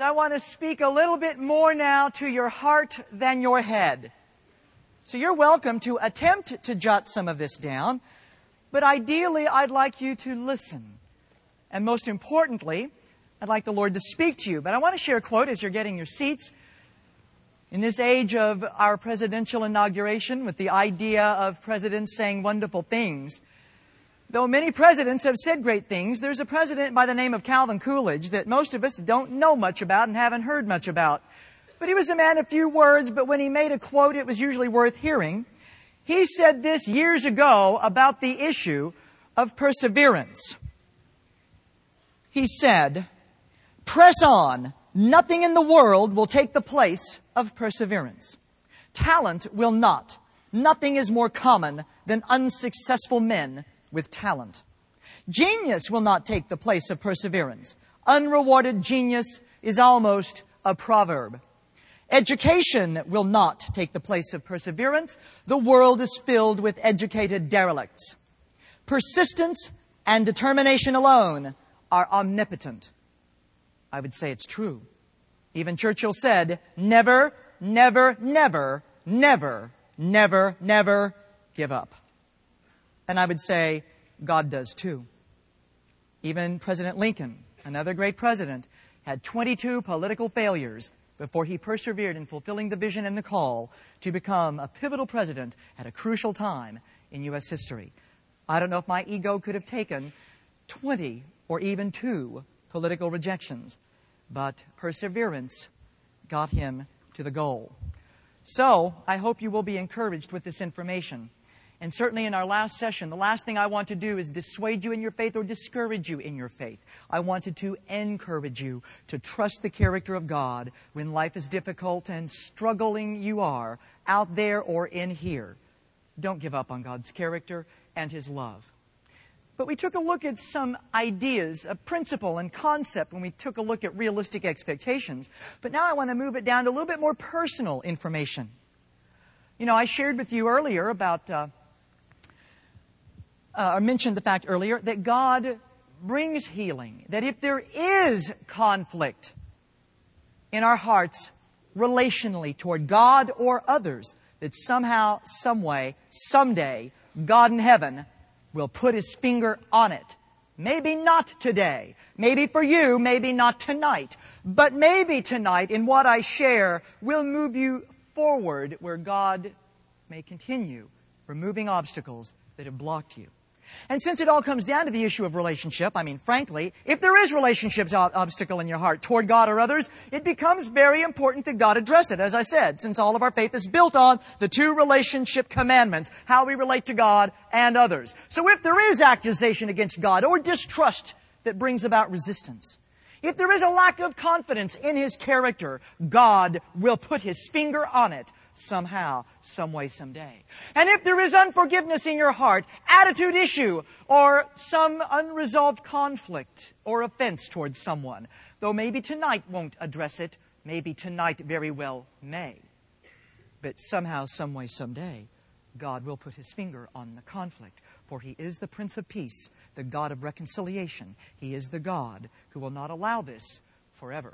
I want to speak a little bit more now to your heart than your head. So you're welcome to attempt to jot some of this down, but ideally I'd like you to listen. And most importantly, I'd like the Lord to speak to you. But I want to share a quote as you're getting your seats. In this age of our presidential inauguration, with the idea of presidents saying wonderful things, though many presidents have said great things, there's a president by the name of Calvin Coolidge that most of us don't know much about and haven't heard much about. But he was a man of few words, but when he made a quote, it was usually worth hearing. He said this years ago about the issue of perseverance. He said, "Press on. Nothing in the world will take the place of perseverance. Talent will not. Nothing is more common than unsuccessful men with talent. Genius will not take the place of perseverance. Unrewarded genius is almost a proverb. Education will not take the place of perseverance. The world is filled with educated derelicts. Persistence and determination alone are omnipotent." I would say it's true. Even Churchill said, never, never, never, never, never, never give up. And I would say God does too. Even President Lincoln, another great president, had 22 political failures before he persevered in fulfilling the vision and the call to become a pivotal president at a crucial time in U.S. history. I don't know if my ego could have taken 20 or even 2 political rejections, but perseverance got him to the goal. So, I hope you will be encouraged with this information. And certainly in our last session, the last thing I want to do is dissuade you in your faith or discourage you in your faith. I wanted to encourage you to trust the character of God when life is difficult and struggling you are, out there or in here. Don't give up on God's character and His love. But we took a look at some ideas, a principle and concept when we took a look at realistic expectations. But now I want to move it down to a little bit more personal information. You know, I shared with you earlier about, or mentioned the fact earlier, that God brings healing. That if there is conflict in our hearts relationally toward God or others, that somehow, some way, someday, God in heaven will put His finger on it. Maybe not today. Maybe for you, maybe not tonight. But maybe tonight, in what I share, will move you forward where God may continue removing obstacles that have blocked you. And since it all comes down to the issue of relationship, I mean, frankly, if there is relationship obstacle in your heart toward God or others, it becomes very important that God address it, as I said, since all of our faith is built on the 2 relationship commandments, how we relate to God and others. So if there is accusation against God or distrust that brings about resistance, if there is a lack of confidence in His character, God will put His finger on it somehow, some way, someday. And if there is unforgiveness in your heart, attitude issue, or some unresolved conflict or offense towards someone, though maybe tonight won't address it, maybe tonight very well may. But somehow, some way, someday, God will put His finger on the conflict, for He is the Prince of Peace, the God of reconciliation. He is the God who will not allow this forever.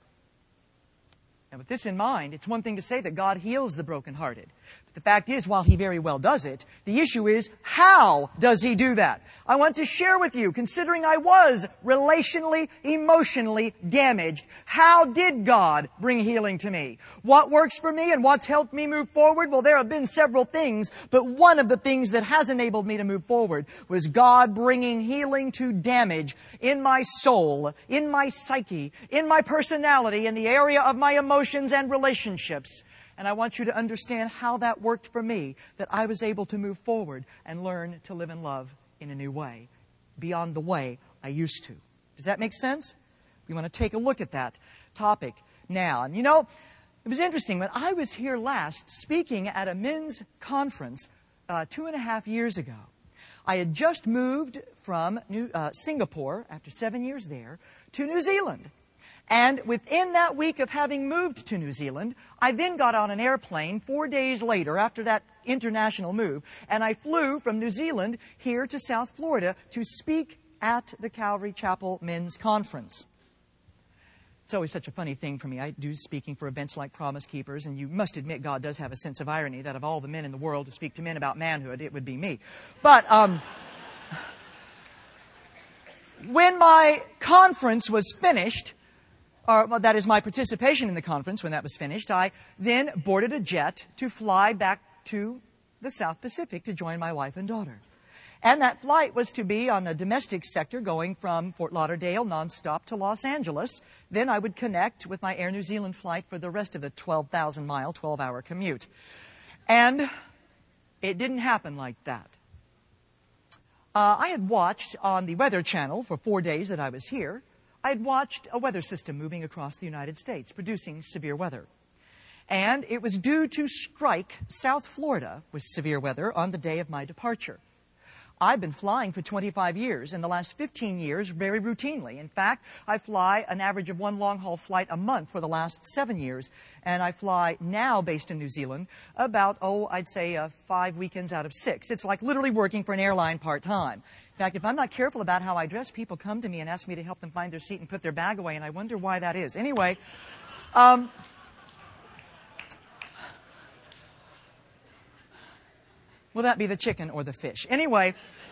And with this in mind, it's one thing to say that God heals the brokenhearted. But the fact is, while He very well does it, the issue is, how does He do that? I want to share with you, considering I was relationally, emotionally damaged, how did God bring healing to me? What works for me and what's helped me move forward? Well, there have been several things, but one of the things that has enabled me to move forward was God bringing healing to damage in my soul, in my psyche, in my personality, in the area of my emotions and relationships. And I want you to understand how that worked for me, that I was able to move forward and learn to live in love in a new way, beyond the way I used to. Does that make sense? We want to take a look at that topic now. And you know, it was interesting. When I was here last speaking at a men's conference 2.5 years ago, I had just moved from Singapore, after 7 years there, to New Zealand. And within that week of having moved to New Zealand, I then got on an airplane 4 days later after that international move, and I flew from New Zealand here to South Florida to speak at the Calvary Chapel Men's Conference. It's always such a funny thing for me. I do speaking for events like Promise Keepers, and you must admit God does have a sense of irony that of all the men in the world to speak to men about manhood, it would be me. But when my conference was finished, or that is my participation in the conference, when that was finished, I then boarded a jet to fly back to the South Pacific to join my wife and daughter. And that flight was to be on the domestic sector going from Fort Lauderdale nonstop to Los Angeles. Then I would connect with my Air New Zealand flight for the rest of the 12,000-mile, 12-hour commute. And it didn't happen like that. I had watched on the Weather Channel for 4 days that I was here, I had watched a weather system moving across the United States, producing severe weather. And it was due to strike South Florida with severe weather on the day of my departure. I've been flying for 25 years, in the last 15 years, very routinely. In fact, I fly an average of one long-haul flight a month for the last 7 years. And I fly now, based in New Zealand, about, I'd say 5 weekends out of 6. It's like literally working for an airline part-time. In fact, if I'm not careful about how I dress, people come to me and ask me to help them find their seat and put their bag away, and I wonder why that is. Anyway, will that be the chicken or the fish? Anyway,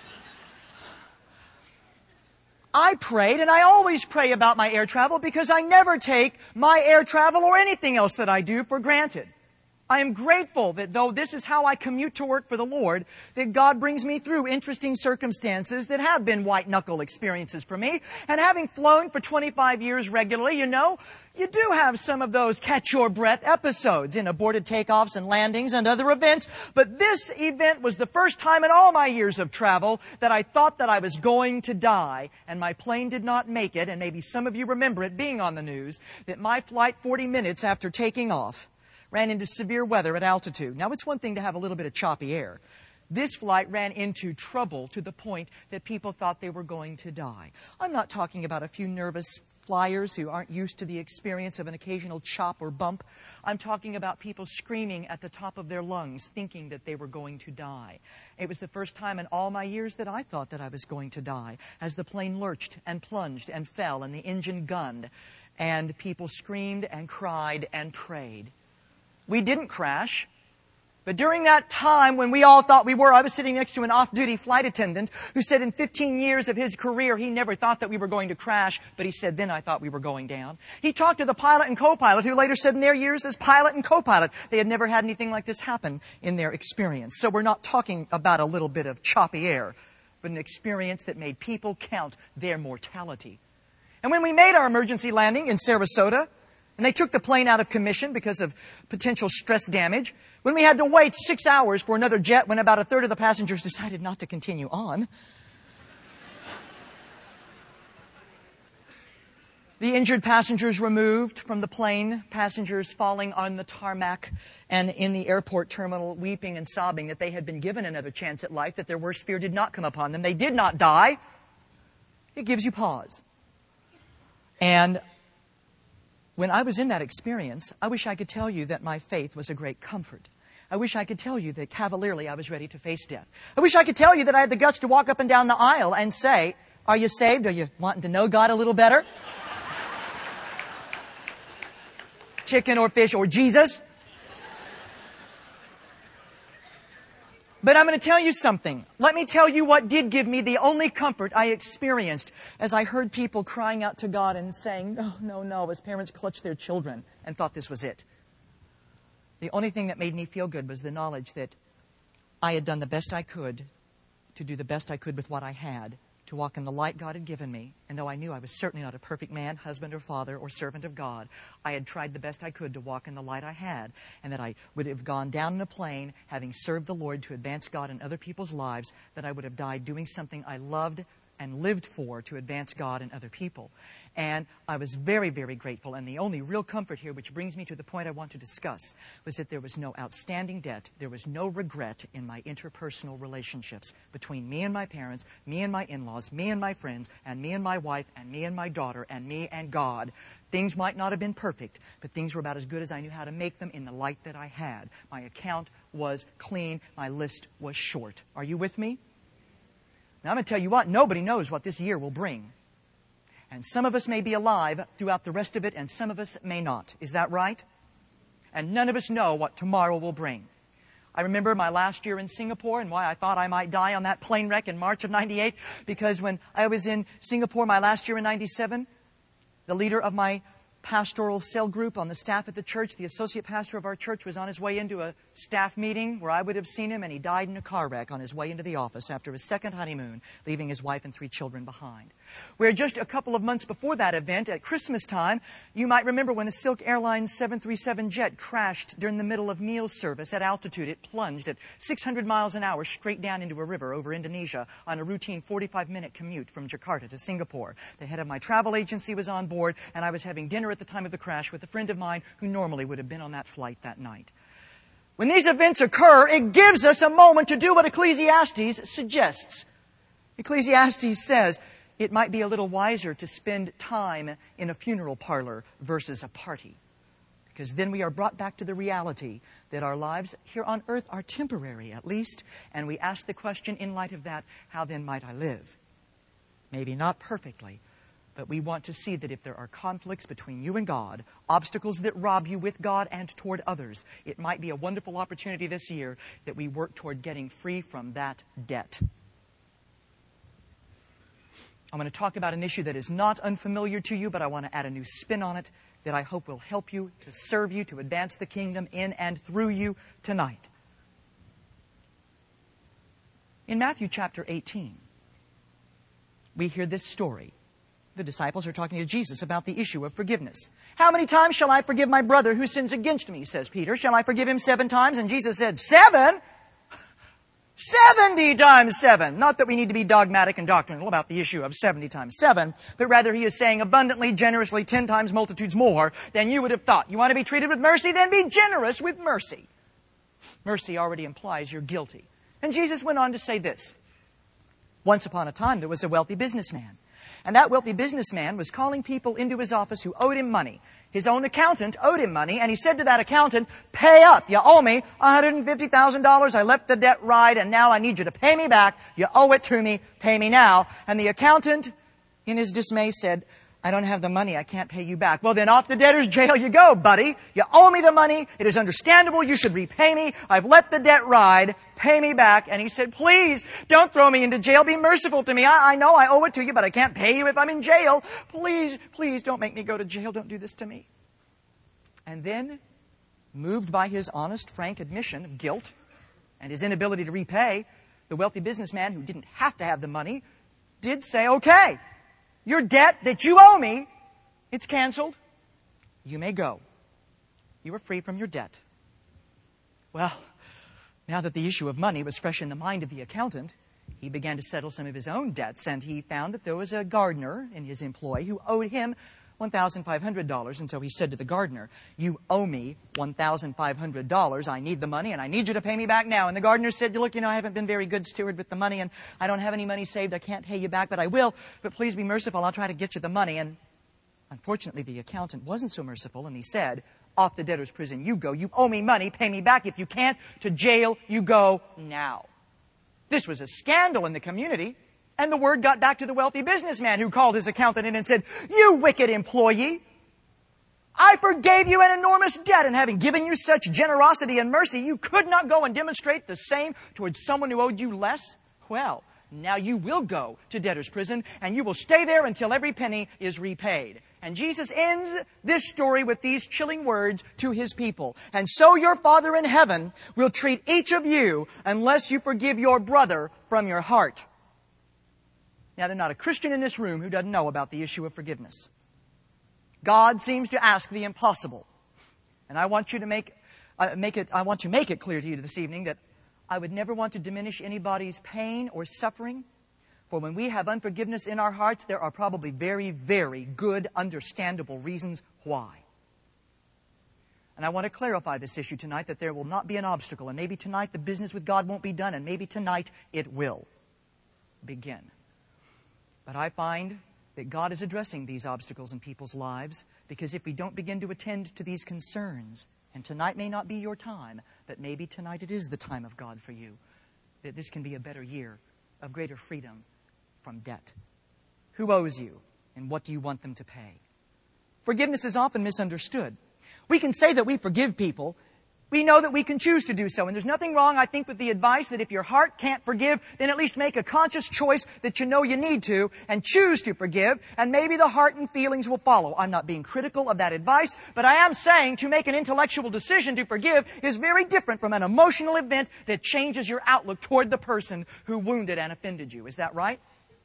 I prayed, and I always pray about my air travel because I never take my air travel or anything else that I do for granted. I am grateful that though this is how I commute to work for the Lord, that God brings me through interesting circumstances that have been white-knuckle experiences for me. And having flown for 25 years regularly, you do have some of those catch-your-breath episodes in aborted takeoffs and landings and other events. But this event was the first time in all my years of travel that I thought that I was going to die. And my plane did not make it, and maybe some of you remember it being on the news, that my flight 40 minutes after taking off ran into severe weather at altitude. Now, it's one thing to have a little bit of choppy air. This flight ran into trouble to the point that people thought they were going to die. I'm not talking about a few nervous flyers who aren't used to the experience of an occasional chop or bump. I'm talking about people screaming at the top of their lungs, thinking that they were going to die. It was the first time in all my years that I thought that I was going to die, as the plane lurched and plunged and fell and the engine gunned, and people screamed and cried and prayed. We didn't crash, but during that time when we all thought we were, I was sitting next to an off-duty flight attendant who said in 15 years of his career he never thought that we were going to crash, but he said then I thought we were going down. He talked to the pilot and co-pilot who later said in their years as pilot and co-pilot they had never had anything like this happen in their experience. So we're not talking about a little bit of choppy air, but an experience that made people count their mortality. And when we made our emergency landing in Sarasota, and they took the plane out of commission because of potential stress damage, when we had to wait 6 hours for another jet when about a third of the passengers decided not to continue on, the injured passengers removed from the plane, passengers falling on the tarmac and in the airport terminal weeping and sobbing that they had been given another chance at life, that their worst fear did not come upon them. They did not die. It gives you pause. And when I was in that experience, I wish I could tell you that my faith was a great comfort. I wish I could tell you that cavalierly I was ready to face death. I wish I could tell you that I had the guts to walk up and down the aisle and say, "Are you saved? Are you wanting to know God a little better? Chicken or fish or Jesus?" But I'm going to tell you something. Let me tell you what did give me the only comfort I experienced as I heard people crying out to God and saying, "No, no, no," as parents clutched their children and thought this was it. The only thing that made me feel good was the knowledge that I had done the best I could to do the best I could with what I had, to walk in the light God had given me. And though I knew I was certainly not a perfect man, husband or father or servant of God, I had tried the best I could to walk in the light I had, and that I would have gone down in a plane, having served the Lord to advance God in other people's lives, that I would have died doing something I loved and lived for to advance God in other people. And I was very, very grateful. And the only real comfort here, which brings me to the point I want to discuss, was that there was no outstanding debt. There was no regret in my interpersonal relationships between me and my parents, me and my in-laws, me and my friends, and me and my wife, and me and my daughter, and me and God. Things might not have been perfect, but things were about as good as I knew how to make them in the light that I had. My account was clean. My list was short. Are you with me? Now, I'm going to tell you what, nobody knows what this year will bring. And some of us may be alive throughout the rest of it, and some of us may not. Is that right? And none of us know what tomorrow will bring. I remember my last year in Singapore and why I thought I might die on that plane wreck in March of 98, because when I was in Singapore my last year in 97, the leader of my pastoral cell group on the staff at the church, the associate pastor of our church, was on his way into a staff meeting where I would have seen him, and he died in a car wreck on his way into the office after his second honeymoon, leaving his wife and 3 children behind. Where just a couple of months before that event, at Christmas time, you might remember when the Silk Airlines 737 jet crashed during the middle of meal service at altitude. It plunged at 600 miles an hour straight down into a river over Indonesia on a routine 45-minute commute from Jakarta to Singapore. The head of my travel agency was on board, and I was having dinner at the time of the crash with a friend of mine who normally would have been on that flight that night. When these events occur, it gives us a moment to do what Ecclesiastes suggests. Ecclesiastes says, it might be a little wiser to spend time in a funeral parlor versus a party. Because then we are brought back to the reality that our lives here on earth are temporary, at least. And we ask the question in light of that, how then might I live? Maybe not perfectly, but we want to see that if there are conflicts between you and God, obstacles that rob you with God and toward others, it might be a wonderful opportunity this year that we work toward getting free from that debt. I'm going to talk about an issue that is not unfamiliar to you, but I want to add a new spin on it that I hope will help you, to serve you, to advance the kingdom in and through you tonight. In Matthew chapter 18, we hear this story. The disciples are talking to Jesus about the issue of forgiveness. How many times shall I forgive my brother who sins against me, says Peter. Shall I forgive him 7 times? And Jesus said, 7? 70 times 7. Not that we need to be dogmatic and doctrinal about the issue of 70 times 7, but rather he is saying abundantly, generously, 10 times multitudes more than you would have thought. You want to be treated with mercy? Then be generous with mercy. Mercy already implies you're guilty. And Jesus went on to say this. Once upon a time, there was a wealthy businessman. And that wealthy businessman was calling people into his office who owed him money. His own accountant owed him money, and he said to that accountant, pay up. You owe me $150,000. I let the debt ride, and now I need you to pay me back. You owe it to me. Pay me now. And the accountant, in his dismay, said, I don't have the money. I can't pay you back. Well, then off to debtor's jail you go, buddy. You owe me the money. It is understandable. You should repay me. I've let the debt ride. Pay me back. And he said, please don't throw me into jail. Be merciful to me. I know I owe it to you, but I can't pay you if I'm in jail. Please don't make me go to jail. Don't do this to me. And then, moved by his honest, frank admission of guilt and his inability to repay, the wealthy businessman who didn't have to have the money did say, okay, your debt that you owe me, it's canceled. You may go. You are free from your debt. Well, now that the issue of money was fresh in the mind of the accountant, he began to settle some of his own debts, and he found that there was a gardener in his employ who owed him $1,500. And so he said to the gardener, you owe me $1,500. I need the money, and I need you to pay me back now. And the gardener said, look, I haven't been very good steward with the money, and I don't have any money saved. I can't pay you back, but I will. But please be merciful. I'll try to get you the money. And unfortunately, the accountant wasn't so merciful, and he said, off to debtor's prison you go. You owe me money. Pay me back. If you can't, to jail you go now. This was a scandal in the community. And the word got back to the wealthy businessman who called his accountant in and said, you wicked employee, I forgave you an enormous debt, and having given you such generosity and mercy, you could not go and demonstrate the same towards someone who owed you less? Well, now you will go to debtor's prison, and you will stay there until every penny is repaid. And Jesus ends this story with these chilling words to his people. And so your Father in heaven will treat each of you unless you forgive your brother from your heart. Now, there's not a Christian in this room who doesn't know about the issue of forgiveness. God seems to ask the impossible. And I want you to make it clear to you this evening that I would never want to diminish anybody's pain or suffering. For when we have unforgiveness in our hearts, there are probably very, very good, understandable reasons why. And I want to clarify this issue tonight, that there will not be an obstacle. And maybe tonight the business with God won't be done, and maybe tonight it will begin. But I find that God is addressing these obstacles in people's lives, because if we don't begin to attend to these concerns, and tonight may not be your time, but maybe tonight it is the time of God for you, that this can be a better year of greater freedom from debt. Who owes you? And what do you want them to pay? Forgiveness is often misunderstood. We can say that we forgive people. We know that we can choose to do so. And there's nothing wrong, I think, with the advice that if your heart can't forgive, then at least make a conscious choice that you know you need to and choose to forgive, and maybe the heart and feelings will follow. I'm not being critical of that advice, but I am saying to make an intellectual decision to forgive is very different from an emotional event that changes your outlook toward the person who wounded and offended you. Is that right?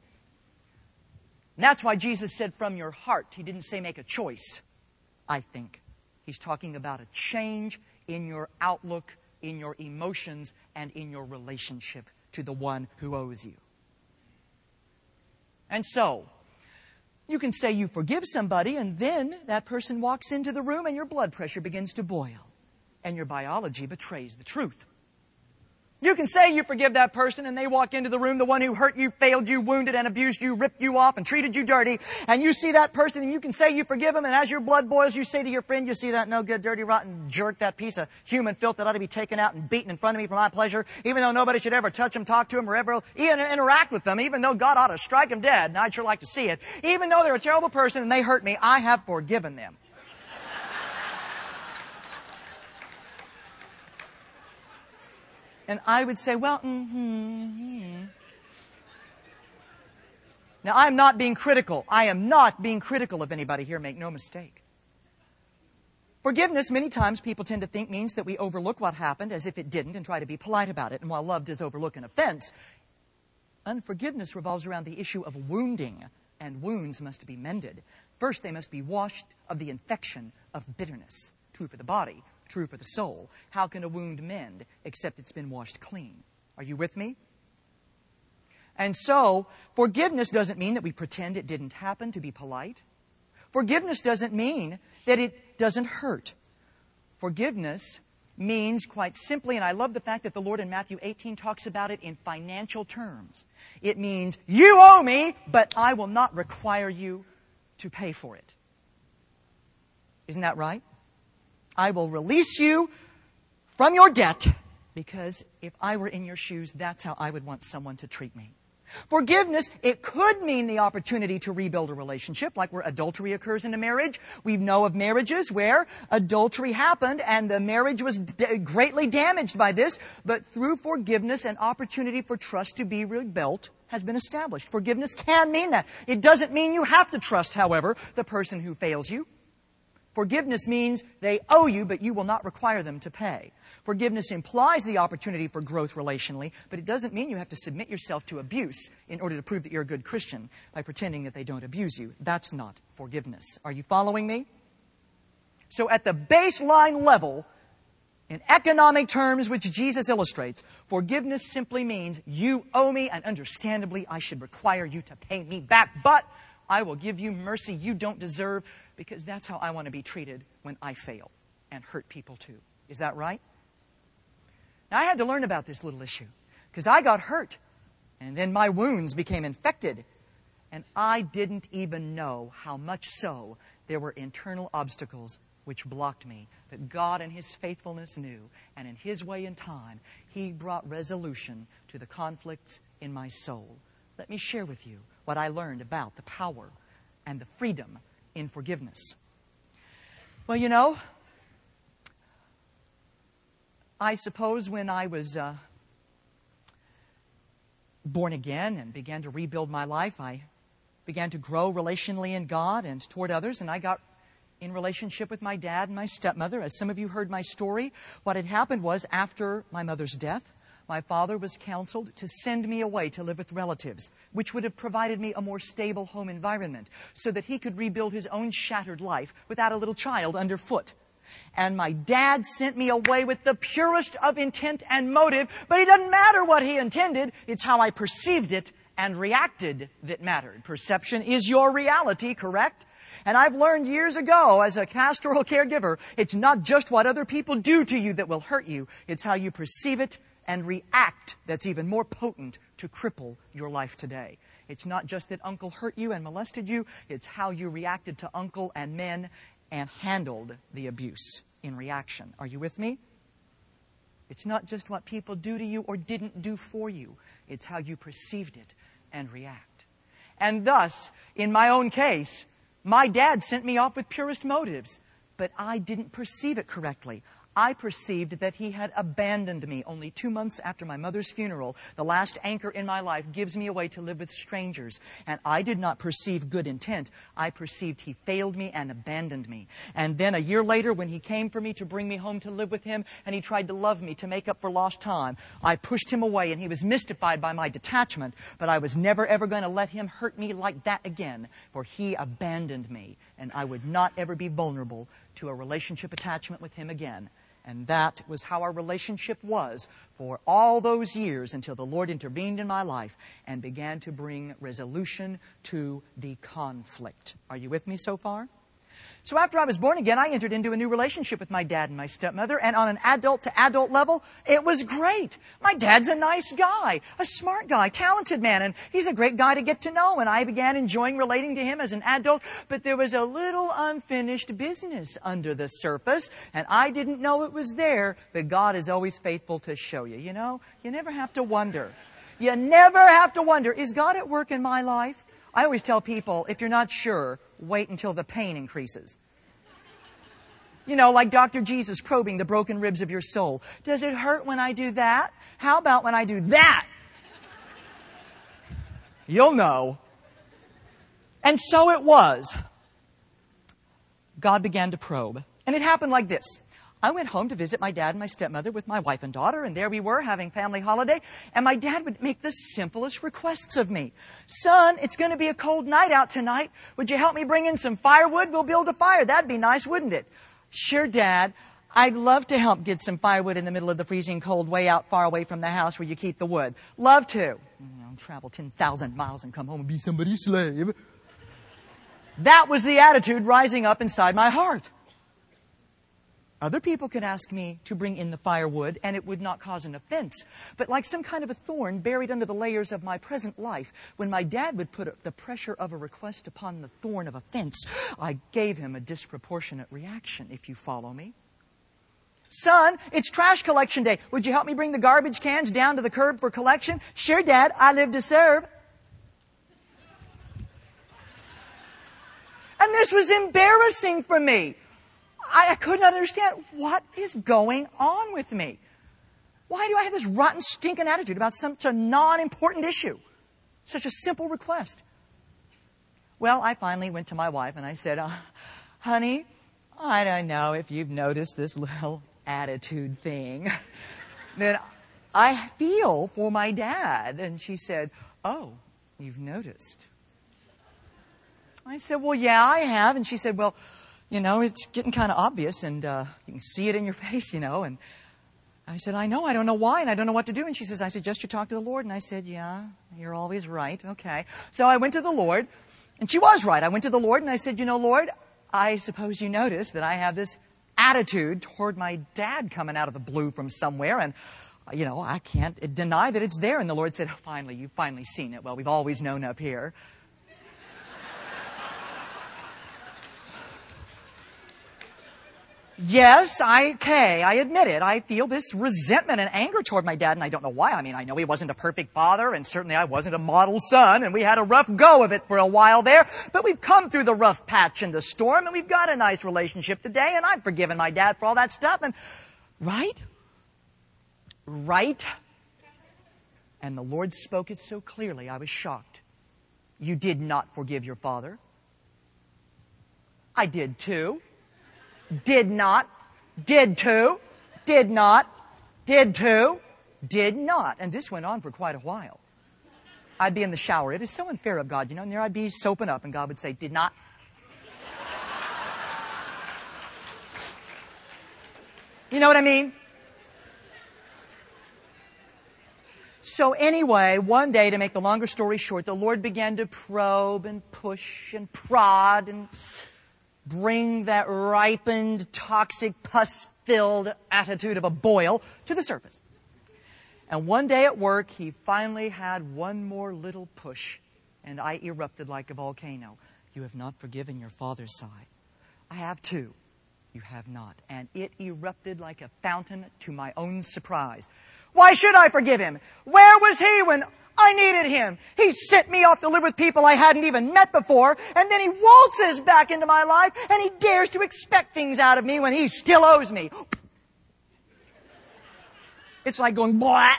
And that's why Jesus said from your heart. He didn't say make a choice, I think. He's talking about a change in your outlook, in your emotions, and in your relationship to the one who owes you. And so, you can say you forgive somebody, and then that person walks into the room and your blood pressure begins to boil, and your biology betrays the truth. You can say you forgive that person and they walk into the room, the one who hurt you, failed you, wounded and abused you, ripped you off and treated you dirty, and you see that person and you can say you forgive him, and as your blood boils you say to your friend, you see that no good, dirty, rotten jerk, that piece of human filth that ought to be taken out and beaten in front of me for my pleasure, even though nobody should ever touch him, talk to him, or ever even interact with them, even though God ought to strike him dead, and I'd sure like to see it. Even though they're a terrible person and they hurt me, I have forgiven them. And I would say, well, Now, I'm not being critical. I am not being critical of anybody here. Make no mistake. Forgiveness, many times people tend to think, means that we overlook what happened as if it didn't and try to be polite about it. And while love does overlook an offense, unforgiveness revolves around the issue of wounding, and wounds must be mended. First, they must be washed of the infection of bitterness. True for the body, true for the soul. How can a wound mend except it's been washed clean? Are you with me? And so, forgiveness doesn't mean that we pretend it didn't happen to be polite. Forgiveness doesn't mean that it doesn't hurt. Forgiveness means, quite simply, and I love the fact that the Lord in Matthew 18 talks about it in financial terms. It means, you owe me, but I will not require you to pay for it. Isn't that right? I will release you from your debt, because if I were in your shoes, that's how I would want someone to treat me. Forgiveness, it could mean the opportunity to rebuild a relationship, like where adultery occurs in a marriage. We know of marriages where adultery happened and the marriage was greatly damaged by this, but through forgiveness, an opportunity for trust to be rebuilt has been established. Forgiveness can mean that. It doesn't mean you have to trust, however, the person who fails you. Forgiveness means they owe you, but you will not require them to pay. Forgiveness implies the opportunity for growth relationally, but it doesn't mean you have to submit yourself to abuse in order to prove that you're a good Christian by pretending that they don't abuse you. That's not forgiveness. Are you following me? So at the baseline level, in economic terms, which Jesus illustrates, forgiveness simply means you owe me, and understandably I should require you to pay me back, but I will give you mercy you don't deserve, because that's how I want to be treated when I fail and hurt people too. Is that right? Now, I had to learn about this little issue because I got hurt and then my wounds became infected, and I didn't even know how much so there were internal obstacles which blocked me. But God in His faithfulness knew, and in His way and time, He brought resolution to the conflicts in my soul. Let me share with you what I learned about the power and the freedom in forgiveness. Well, you know, I suppose when I was born again and began to rebuild my life, I began to grow relationally in God and toward others, and I got in relationship with my dad and my stepmother. As some of you heard my story, what had happened was, after my mother's death, my father was counseled to send me away to live with relatives, which would have provided me a more stable home environment so that he could rebuild his own shattered life without a little child underfoot. And my dad sent me away with the purest of intent and motive, but it doesn't matter what he intended. It's how I perceived it and reacted that mattered. Perception is your reality, correct? And I've learned years ago as a pastoral caregiver, it's not just what other people do to you that will hurt you. It's how you perceive it and react that's even more potent to cripple your life today. It's not just that Uncle hurt you and molested you. It's how you reacted to Uncle and men and handled the abuse in reaction. Are you with me? It's not just what people do to you or didn't do for you. It's how you perceived it and react. And thus, in my own case, my dad sent me off with purest motives. But I didn't perceive it correctly. I perceived that he had abandoned me only 2 months after my mother's funeral. The last anchor in my life gives me away to live with strangers. And I did not perceive good intent. I perceived he failed me and abandoned me. And then a year later, when he came for me to bring me home to live with him, and he tried to love me to make up for lost time, I pushed him away, and he was mystified by my detachment. But I was never, ever going to let him hurt me like that again, for he abandoned me. And I would not ever be vulnerable to a relationship attachment with him again. And that was how our relationship was for all those years until the Lord intervened in my life and began to bring resolution to the conflict. Are you with me so far? So after I was born again, I entered into a new relationship with my dad and my stepmother, and on an adult-to-adult level, it was great. My dad's a nice guy, a smart guy, talented man, and he's a great guy to get to know, and I began enjoying relating to him as an adult, but there was a little unfinished business under the surface, and I didn't know it was there, but God is always faithful to show you. You know, you never have to wonder. You never have to wonder, is God at work in my life? I always tell people, if you're not sure, wait until the pain increases. You know, like Dr. Jesus probing the broken ribs of your soul. Does it hurt when I do that? How about when I do that? You'll know. And so it was. God began to probe. And it happened like this. I went home to visit my dad and my stepmother with my wife and daughter, and there we were having family holiday, and my dad would make the simplest requests of me. Son, it's going to be a cold night out tonight. Would you help me bring in some firewood? We'll build a fire. That'd be nice, wouldn't it? Sure, Dad. I'd love to help get some firewood in the middle of the freezing cold way out far away from the house where you keep the wood. Love to. Travel 10,000 miles and come home and be somebody's slave. That was the attitude rising up inside my heart. Other people could ask me to bring in the firewood, and it would not cause an offense. But like some kind of a thorn buried under the layers of my present life, when my dad would put the pressure of a request upon the thorn of offense, I gave him a disproportionate reaction, if you follow me. Son, it's trash collection day. Would you help me bring the garbage cans down to the curb for collection? Sure, Dad. I live to serve. And this was embarrassing for me. I could not understand what is going on with me. Why do I have this rotten, stinking attitude about such a non-important issue? Such a simple request. Well, I finally went to my wife and I said, honey, I don't know if you've noticed this little attitude thing that I feel for my dad. And she said, oh, you've noticed. I said, well, yeah, I have. And she said, well, you know, it's getting kind of obvious, and you can see it in your face, you know. And I said, I know, I don't know why, and I don't know what to do. And she says, I suggest you talk to the Lord. And I said, yeah, you're always right. Okay. So I went to the Lord, and she was right. I went to the Lord, and I said, you know, Lord, I suppose you noticed that I have this attitude toward my dad coming out of the blue from somewhere, and, you know, I can't deny that it's there. And the Lord said, finally, you've finally seen it. Well, we've always known up here. Yes, I admit it. I feel this resentment and anger toward my dad, and I don't know why. I mean, I know he wasn't a perfect father, and certainly I wasn't a model son, and we had a rough go of it for a while there, but we've come through the rough patch and the storm, and we've got a nice relationship today, and I've forgiven my dad for all that stuff, and right? And the Lord spoke it so clearly, I was shocked. You did not forgive your father. I did too. Did not, did to, did not, did to, did not. And this went on for quite a while. I'd be in the shower. It is so unfair of God, you know, and there I'd be soaping up, and God would say, did not. You know what I mean? So anyway, one day, to make the longer story short, the Lord began to probe and push and prod and bring that ripened, toxic, pus-filled attitude of a boil to the surface. And one day at work, he finally had one more little push, and I erupted like a volcano. You have not forgiven your father's side. I have too. You have not. And it erupted like a fountain to my own surprise. Why should I forgive him? Where was he when I needed him? He sent me off to live with people I hadn't even met before, and then he waltzes back into my life, and he dares to expect things out of me when he still owes me. It's like going, blah.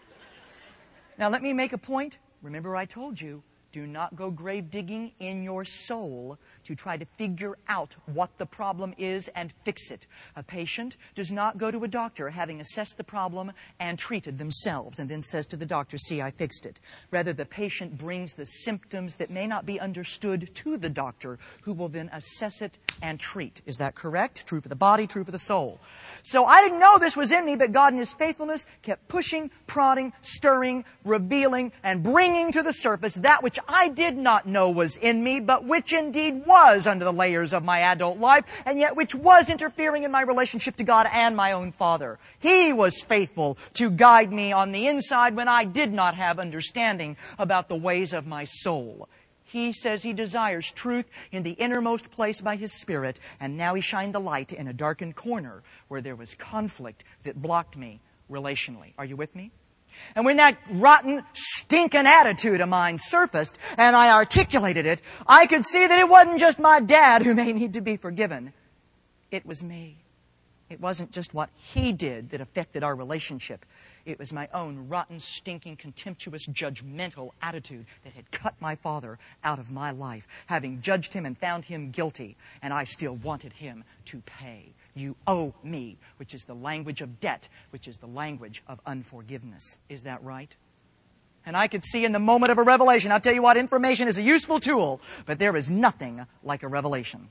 Now let me make a point. Remember I told you, do not go grave digging in your soul to try to figure out what the problem is and fix it. A patient does not go to a doctor having assessed the problem and treated themselves and then says to the doctor, see, I fixed it. Rather, the patient brings the symptoms that may not be understood to the doctor, who will then assess it and treat. Is that correct? True for the body, true for the soul. So I didn't know this was in me, but God in His faithfulness kept pushing, prodding, stirring, revealing, and bringing to the surface that which I did not know was in me, but which indeed was under the layers of my adult life, and yet which was interfering in my relationship to God and my own Father. He was faithful to guide me on the inside when I did not have understanding about the ways of my soul. He says He desires truth in the innermost place by His Spirit, and now He shined the light in a darkened corner where there was conflict that blocked me relationally. Are you with me? And when that rotten, stinking attitude of mine surfaced and I articulated it, I could see that it wasn't just my dad who may need to be forgiven. It was me. It wasn't just what he did that affected our relationship. It was my own rotten, stinking, contemptuous, judgmental attitude that had cut my father out of my life, having judged him and found him guilty, and I still wanted him to pay. You owe me, which is the language of debt, which is the language of unforgiveness. Is that right? And I could see in the moment of a revelation, I'll tell you what, information is a useful tool, but there is nothing like a revelation.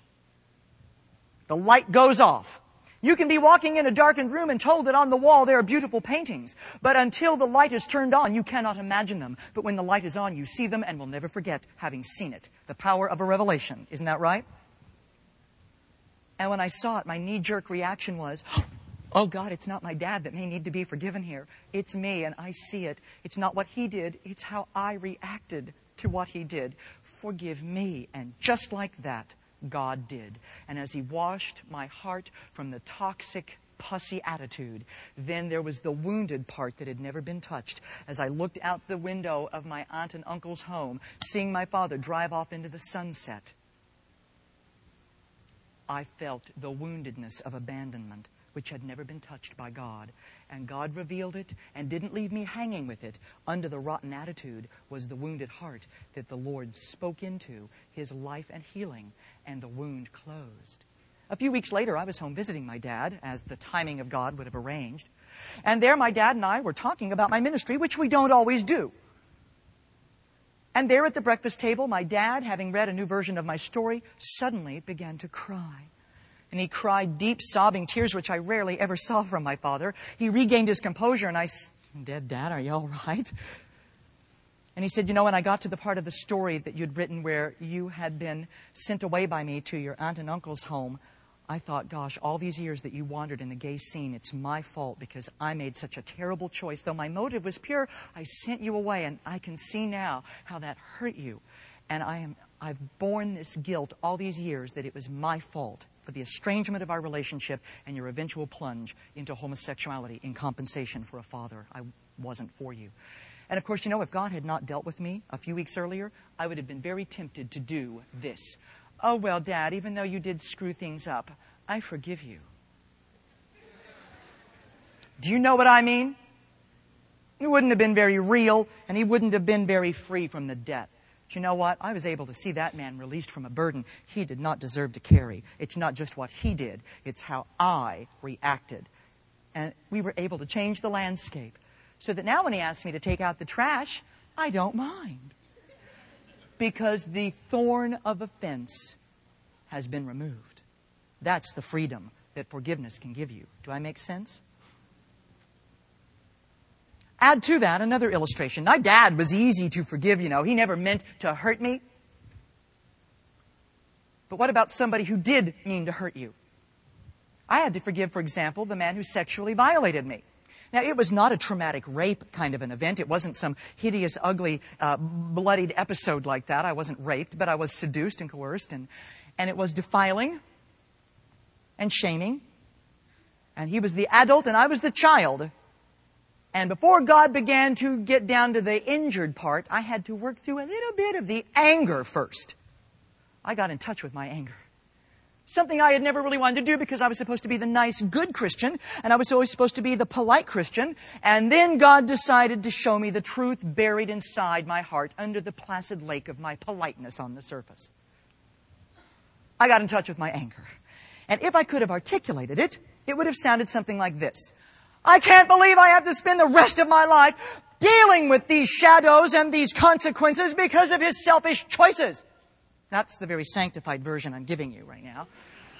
The light goes off. You can be walking in a darkened room and told that on the wall there are beautiful paintings, but until the light is turned on, you cannot imagine them. But when the light is on, you see them and will never forget having seen it. The power of a revelation. Isn't that right? And when I saw it, my knee-jerk reaction was, oh God, it's not my dad that may need to be forgiven here. It's me, and I see it. It's not what he did. It's how I reacted to what he did. Forgive me. And just like that, God did. And as He washed my heart from the toxic, pussy attitude, then there was the wounded part that had never been touched. As I looked out the window of my aunt and uncle's home, seeing my father drive off into the sunset, I felt the woundedness of abandonment, which had never been touched by God. And God revealed it and didn't leave me hanging with it. Under the rotten attitude was the wounded heart that the Lord spoke into His life and healing, and the wound closed. A few weeks later, I was home visiting my dad, as the timing of God would have arranged. And there my dad and I were talking about my ministry, which we don't always do. And there at the breakfast table, my dad, having read a new version of my story, suddenly began to cry. And he cried deep, sobbing tears, which I rarely ever saw from my father. He regained his composure, and I said, Dad, are you all right? And he said, you know, when I got to the part of the story that you'd written where you had been sent away by me to your aunt and uncle's home, I thought, gosh, all these years that you wandered in the gay scene, it's my fault because I made such a terrible choice. Though my motive was pure, I sent you away, and I can see now how that hurt you. And I've borne this guilt all these years that it was my fault for the estrangement of our relationship and your eventual plunge into homosexuality in compensation for a father. I wasn't for you. And of course, you know, if God had not dealt with me a few weeks earlier, I would have been very tempted to do this. Oh, well, Dad, even though you did screw things up, I forgive you. Do you know what I mean? It wouldn't have been very real, and he wouldn't have been very free from the debt. But you know what? I was able to see that man released from a burden he did not deserve to carry. It's not just what he did. It's how I reacted. And we were able to change the landscape so that now when he asks me to take out the trash, I don't mind. Because the thorn of offense has been removed. That's the freedom that forgiveness can give you. Do I make sense? Add to that another illustration. My dad was easy to forgive, you know. He never meant to hurt me. But what about somebody who did mean to hurt you? I had to forgive, for example, the man who sexually violated me. Now, it was not a traumatic rape kind of an event. It wasn't some hideous, ugly, bloodied episode like that. I wasn't raped, but I was seduced and coerced. And it was defiling and shaming. And he was the adult and I was the child. And before God began to get down to the injured part, I had to work through a little bit of the anger first. I got in touch with my anger. Something I had never really wanted to do because I was supposed to be the nice, good Christian, and I was always supposed to be the polite Christian. And then God decided to show me the truth buried inside my heart under the placid lake of my politeness on the surface. I got in touch with my anger. And if I could have articulated it, it would have sounded something like this. I can't believe I have to spend the rest of my life dealing with these shadows and these consequences because of his selfish choices. That's the very sanctified version I'm giving you right now.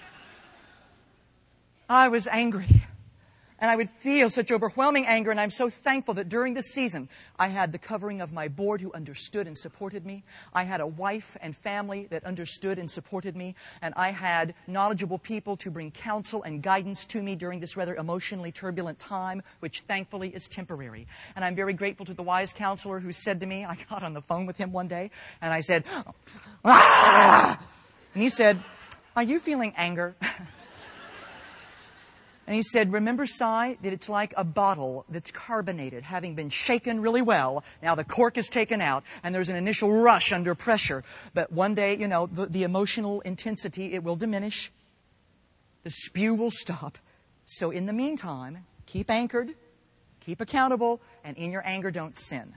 I was angry. And I would feel such overwhelming anger, and I'm so thankful that during this season, I had the covering of my board who understood and supported me. I had a wife and family that understood and supported me. And I had knowledgeable people to bring counsel and guidance to me during this rather emotionally turbulent time, which thankfully is temporary. And I'm very grateful to the wise counselor who said to me, I got on the phone with him one day, and I said, "Ah!" And he said, "Are you feeling anger?" And he said, remember, Si, that it's like a bottle that's carbonated, having been shaken really well. Now the cork is taken out, and there's an initial rush under pressure. But one day, the emotional intensity, it will diminish. The spew will stop. So in the meantime, keep anchored, keep accountable, and in your anger, don't sin.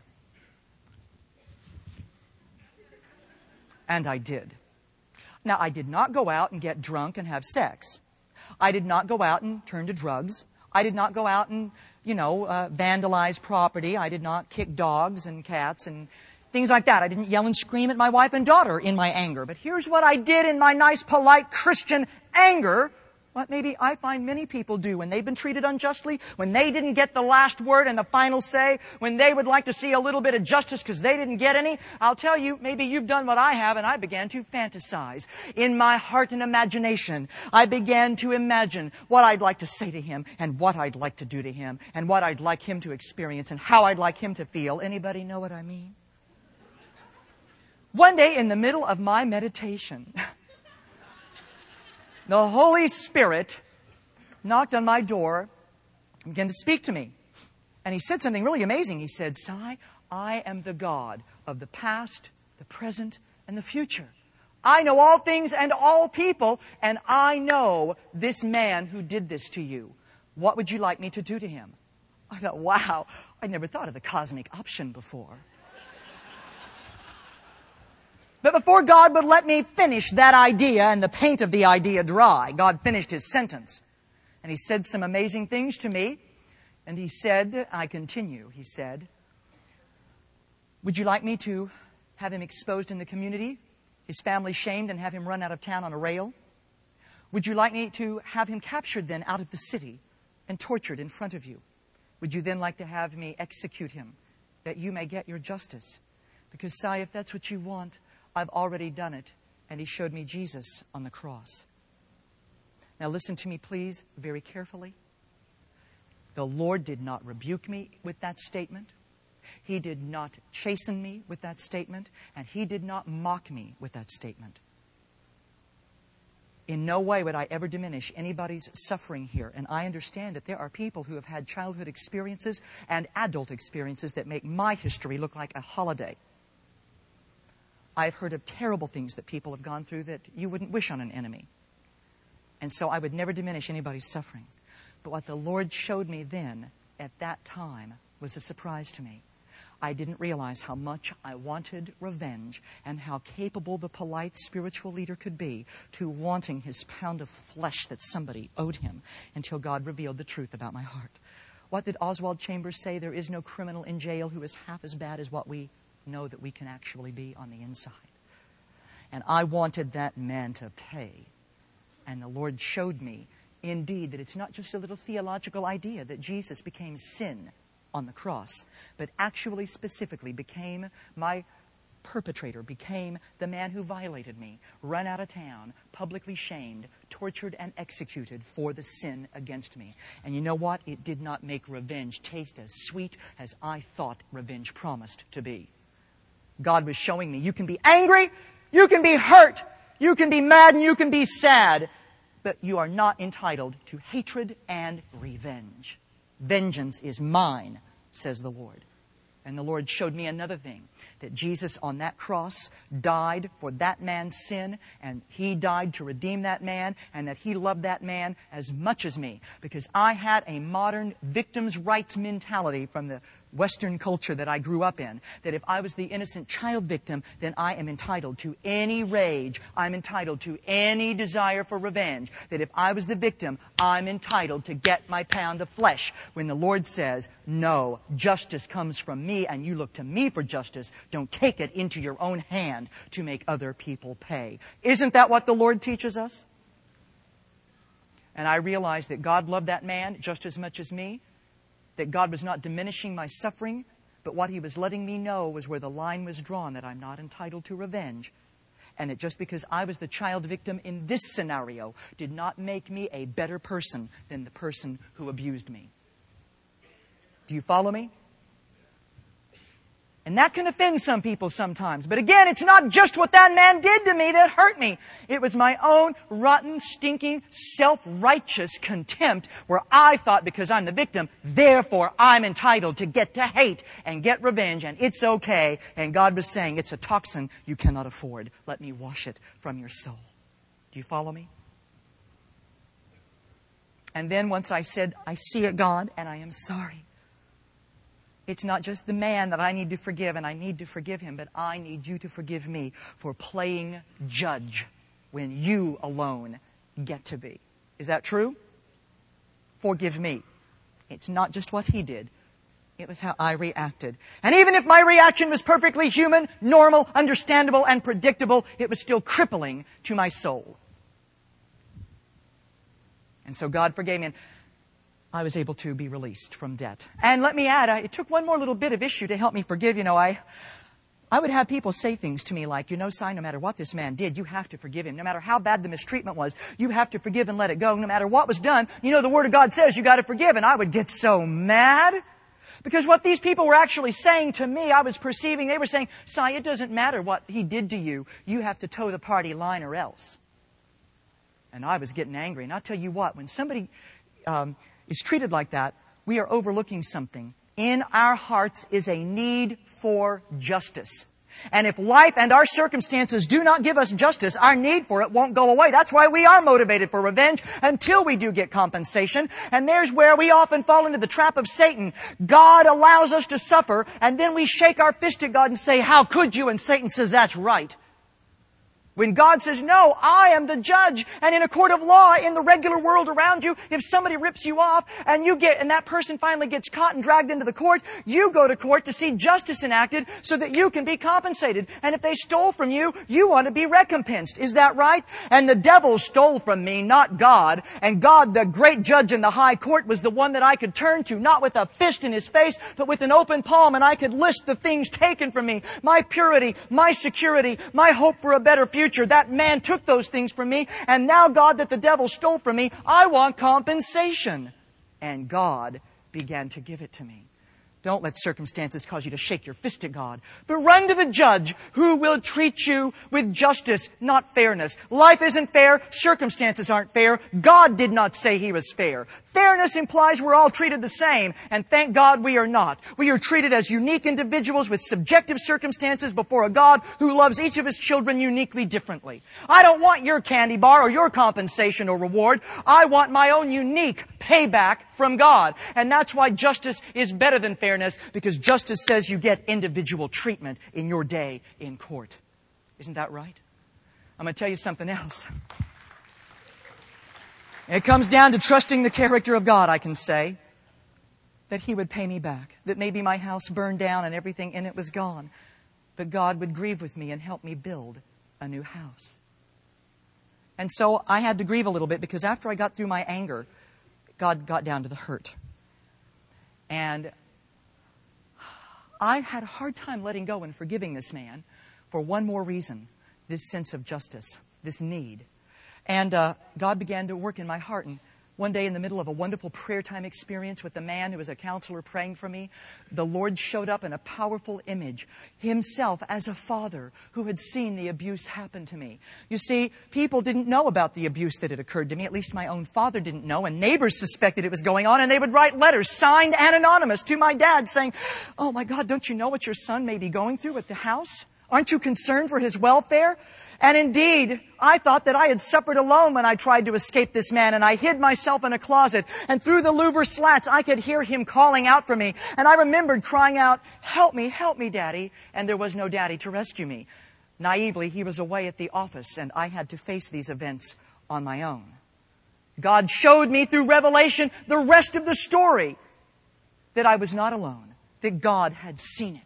And I did. Now, I did not go out and get drunk and have sex. I did not go out and turn to drugs. I did not go out and, vandalize property. I did not kick dogs and cats and things like that. I didn't yell and scream at my wife and daughter in my anger. But here's what I did in my nice, polite Christian anger. What maybe I find many people do when they've been treated unjustly, when they didn't get the last word and the final say, when they would like to see a little bit of justice because they didn't get any. I'll tell you, maybe you've done what I have, and I began to fantasize. In my heart and imagination, I began to imagine what I'd like to say to him and what I'd like to do to him and what I'd like him to experience and how I'd like him to feel. Anybody know what I mean? One day in the middle of my meditation, the Holy Spirit knocked on my door and began to speak to me. And he said something really amazing. He said, Si, I am the God of the past, the present, and the future. I know all things and all people, and I know this man who did this to you. What would you like me to do to him? I thought, wow, I'd never thought of the cosmic option before. But before God would let me finish that idea and the paint of the idea dry, God finished his sentence. And he said some amazing things to me. And he said, I continue, he said, would you like me to have him exposed in the community, his family shamed, and have him run out of town on a rail? Would you like me to have him captured then out of the city and tortured in front of you? Would you then like to have me execute him that you may get your justice? Because, Si, if that's what you want, I've already done it. And he showed me Jesus on the cross. Now listen to me, please, very carefully. The Lord did not rebuke me with that statement. He did not chasten me with that statement. And he did not mock me with that statement. In no way would I ever diminish anybody's suffering here. And I understand that there are people who have had childhood experiences and adult experiences that make my history look like a holiday. I've heard of terrible things that people have gone through that you wouldn't wish on an enemy. And so I would never diminish anybody's suffering. But what the Lord showed me then, at that time, was a surprise to me. I didn't realize how much I wanted revenge and how capable the polite spiritual leader could be to wanting his pound of flesh that somebody owed him until God revealed the truth about my heart. What did Oswald Chambers say? There is no criminal in jail who is half as bad as what we know that we can actually be on the inside. And I wanted that man to pay. And the Lord showed me, indeed, that it's not just a little theological idea that Jesus became sin on the cross, but actually specifically became my perpetrator, became the man who violated me, run out of town, publicly shamed, tortured, and executed for the sin against me. And you know what? It did not make revenge taste as sweet as I thought revenge promised to be. God was showing me, you can be angry, you can be hurt, you can be mad, and you can be sad, but you are not entitled to hatred and revenge. Vengeance is mine, says the Lord. And the Lord showed me another thing, that Jesus on that cross died for that man's sin, and He died to redeem that man, and that He loved that man as much as me. Because I had a modern victim's rights mentality from the Western culture that I grew up in, that if I was the innocent child victim, then I am entitled to any rage, I'm entitled to any desire for revenge, that if I was the victim, I'm entitled to get my pound of flesh. When the Lord says, no, justice comes from me and you look to me for justice, don't take it into your own hand to make other people pay. Isn't that what the Lord teaches us? And I realized that God loved that man just as much as me, that God was not diminishing my suffering, but what He was letting me know was where the line was drawn, that I'm not entitled to revenge, and that just because I was the child victim in this scenario did not make me a better person than the person who abused me. Do you follow me? And that can offend some people sometimes. But again, it's not just what that man did to me that hurt me. It was my own rotten, stinking, self-righteous contempt where I thought because I'm the victim, therefore I'm entitled to get to hate and get revenge, and it's okay. And God was saying, it's a toxin you cannot afford. Let me wash it from your soul. Do you follow me? And then once I said, I see it, God, and I am sorry. It's not just the man that I need to forgive, and I need to forgive him, but I need you to forgive me for playing judge when you alone get to be. Is that true? Forgive me. It's not just what he did. It was how I reacted. And even if my reaction was perfectly human, normal, understandable, and predictable, it was still crippling to my soul. And so God forgave me, and I was able to be released from debt. And let me add, it took one more little bit of issue to help me forgive. I would have people say things to me like, Si, no matter what this man did, you have to forgive him. No matter how bad the mistreatment was, you have to forgive and let it go. No matter what was done, the Word of God says you got to forgive. And I would get so mad. Because what these people were actually saying to me, I was perceiving, they were saying, Si, it doesn't matter what he did to you. You have to toe the party line or else. And I was getting angry. And I'll tell you what, when somebody is treated like that, we are overlooking something. In our hearts is a need for justice. And if life and our circumstances do not give us justice, our need for it won't go away. That's why we are motivated for revenge until we do get compensation. And there's where we often fall into the trap of Satan. God allows us to suffer, and then we shake our fist at God and say, how could you? And Satan says, that's right. When God says, no, I am the judge. And in a court of law, in the regular world around you, if somebody rips you off and that person finally gets caught and dragged into the court, you go to court to see justice enacted so that you can be compensated. And if they stole from you, you want to be recompensed. Is that right? And the devil stole from me, not God. And God, the great judge in the high court, was the one that I could turn to, not with a fist in his face, but with an open palm, and I could list the things taken from me. My purity, my security, my hope for a better future. That man took those things from me, and now, God, that the devil stole from me, I want compensation. And God began to give it to me. Don't let circumstances cause you to shake your fist at God, but run to the judge who will treat you with justice, not fairness. Life isn't fair. Circumstances aren't fair. God did not say He was fair. Fairness implies we're all treated the same, and thank God we are not. We are treated as unique individuals with subjective circumstances before a God who loves each of His children uniquely differently. I don't want your candy bar or your compensation or reward. I want my own unique payback from God. And that's why justice is better than fairness, because justice says you get individual treatment in your day in court. Isn't that right? I'm going to tell you something else. It comes down to trusting the character of God, I can say, that He would pay me back, that maybe my house burned down and everything in it was gone, but God would grieve with me and help me build a new house. And so I had to grieve a little bit, because after I got through my anger, God got down to the hurt. And I had a hard time letting go and forgiving this man for one more reason, this sense of justice, this need. And God began to work in my heart and One day in the middle of a wonderful prayer time experience with the man who was a counselor praying for me, the Lord showed up in a powerful image, Himself as a father who had seen the abuse happen to me. You see, people didn't know about the abuse that had occurred to me. At least my own father didn't know, and neighbors suspected it was going on, and they would write letters, signed and anonymous, to my dad saying, "Oh my God, don't you know what your son may be going through at the house? Aren't you concerned for his welfare?" And indeed, I thought that I had suffered alone when I tried to escape this man, and I hid myself in a closet. And through the louver slats, I could hear him calling out for me. And I remembered crying out, help me, Daddy." And there was no daddy to rescue me. Naively, he was away at the office, and I had to face these events on my own. God showed me through revelation the rest of the story, that I was not alone, that God had seen it.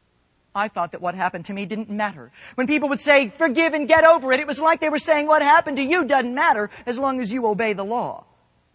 I thought that what happened to me didn't matter. When people would say, "Forgive and get over it," it was like they were saying, what happened to you doesn't matter as long as you obey the law.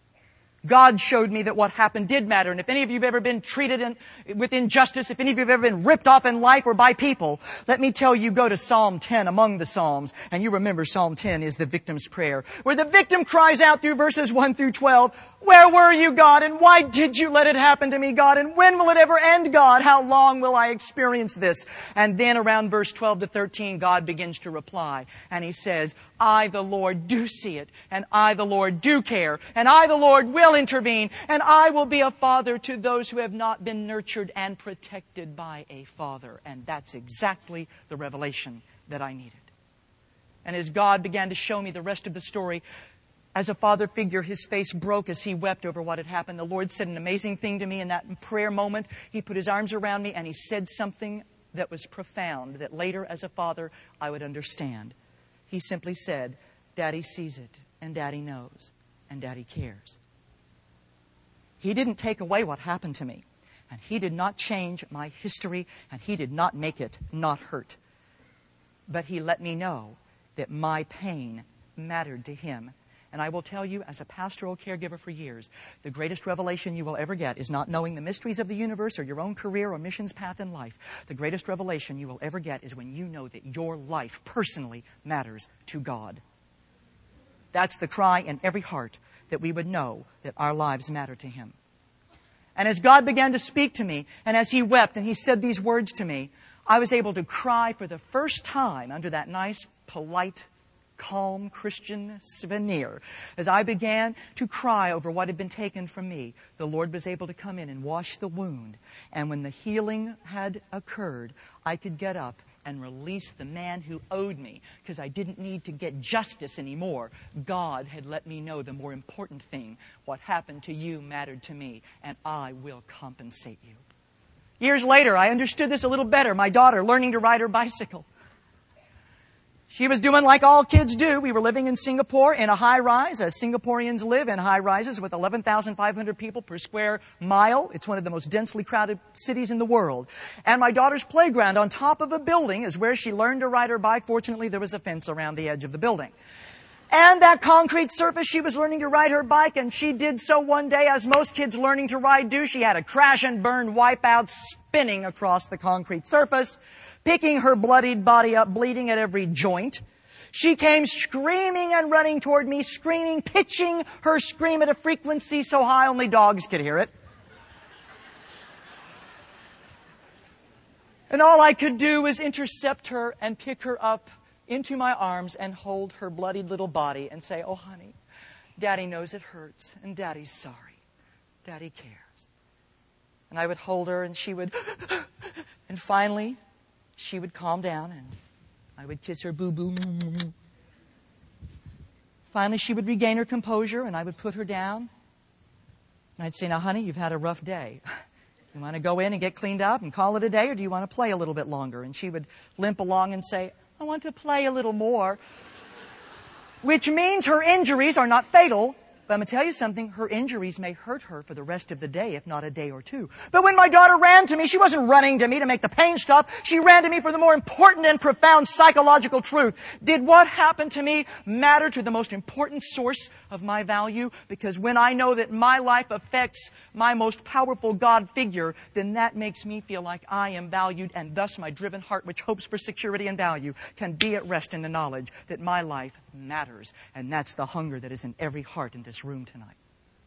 God showed me that what happened did matter. And if any of you have ever been treated with injustice, if any of you have ever been ripped off in life or by people, let me tell you, go to Psalm 10 among the Psalms. And you remember Psalm 10 is the victim's prayer, where the victim cries out through verses 1 through 12, "Where were you, God? And why did you let it happen to me, God? And when will it ever end, God? How long will I experience this?" And then around verse 12 to 13, God begins to reply. And He says, "I, the Lord, do see it. And I, the Lord, do care. And I, the Lord, will intervene. And I will be a father to those who have not been nurtured and protected by a father." And that's exactly the revelation that I needed. And as God began to show me the rest of the story, as a father figure, His face broke as He wept over what had happened. The Lord said an amazing thing to me in that prayer moment. He put His arms around me and He said something that was profound, that later as a father I would understand. He simply said, "Daddy sees it, and Daddy knows, and Daddy cares." He didn't take away what happened to me, and He did not change my history, and He did not make it not hurt. But He let me know that my pain mattered to Him. And I will tell you, as a pastoral caregiver for years, the greatest revelation you will ever get is not knowing the mysteries of the universe or your own career or missions path in life. The greatest revelation you will ever get is when you know that your life personally matters to God. That's the cry in every heart, that we would know that our lives matter to Him. And as God began to speak to me, and as He wept and He said these words to me, I was able to cry for the first time under that nice, polite, calm Christian veneer. As I began to cry over what had been taken from me, the Lord was able to come in and wash the wound. And when the healing had occurred, I could get up and release the man who owed me, because I didn't need to get justice anymore. God had let me know the more important thing. What happened to you mattered to me, and I will compensate you. Years later, I understood this a little better. My daughter learning to ride her bicycle. She was doing like all kids do. We were living in Singapore in a high-rise, as Singaporeans live in high-rises, with 11,500 people per square mile. It's one of the most densely crowded cities in the world. And my daughter's playground on top of a building is where she learned to ride her bike. Fortunately, there was a fence around the edge of the building. And that concrete surface, she was learning to ride her bike, and she did so one day, as most kids learning to ride do. She had a crash and burn wipeout spinning across the concrete surface, picking her bloodied body up, bleeding at every joint. She came screaming and running toward me, screaming, pitching her scream at a frequency so high only dogs could hear it. And all I could do was intercept her and pick her up into my arms and hold her bloodied little body and say, "Oh, honey, Daddy knows it hurts, and Daddy's sorry. Daddy cares." And I would hold her, and she would, and finally, she would calm down, and I would kiss her boo-boo. Finally, she would regain her composure, and I would put her down. And I'd say, "Now, honey, you've had a rough day. You want to go in and get cleaned up and call it a day, or do you want to play a little bit longer?" And she would limp along and say, "I want to play a little more," which means her injuries are not fatal. But I'm going to tell you something, her injuries may hurt her for the rest of the day, if not a day or two. But when my daughter ran to me, she wasn't running to me to make the pain stop. She ran to me for the more important and profound psychological truth. Did what happened to me matter to the most important source of my value? Because when I know that my life affects my most powerful God figure, then that makes me feel like I am valued, and thus my driven heart, which hopes for security and value, can be at rest in the knowledge that my life matters. And that's the hunger that is in every heart in this room tonight.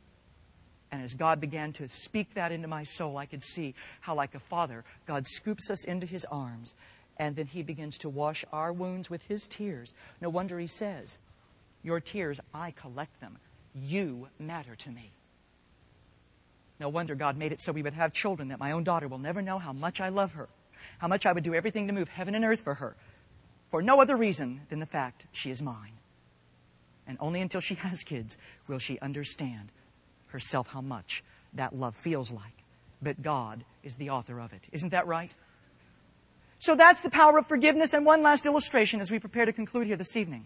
And as God began to speak that into my soul, I could see how, like a father, God scoops us into His arms, and then He begins to wash our wounds with His tears. No wonder He says, your tears, I collect them. You matter to me. No wonder God made it so we would have children, that my own daughter will never know how much I love her, how much I would do everything to move heaven and earth for her, for no other reason than the fact she is mine. And only until she has kids will she understand herself how much that love feels like. But God is the author of it. Isn't that right? So that's the power of forgiveness. And one last illustration as we prepare to conclude here this evening.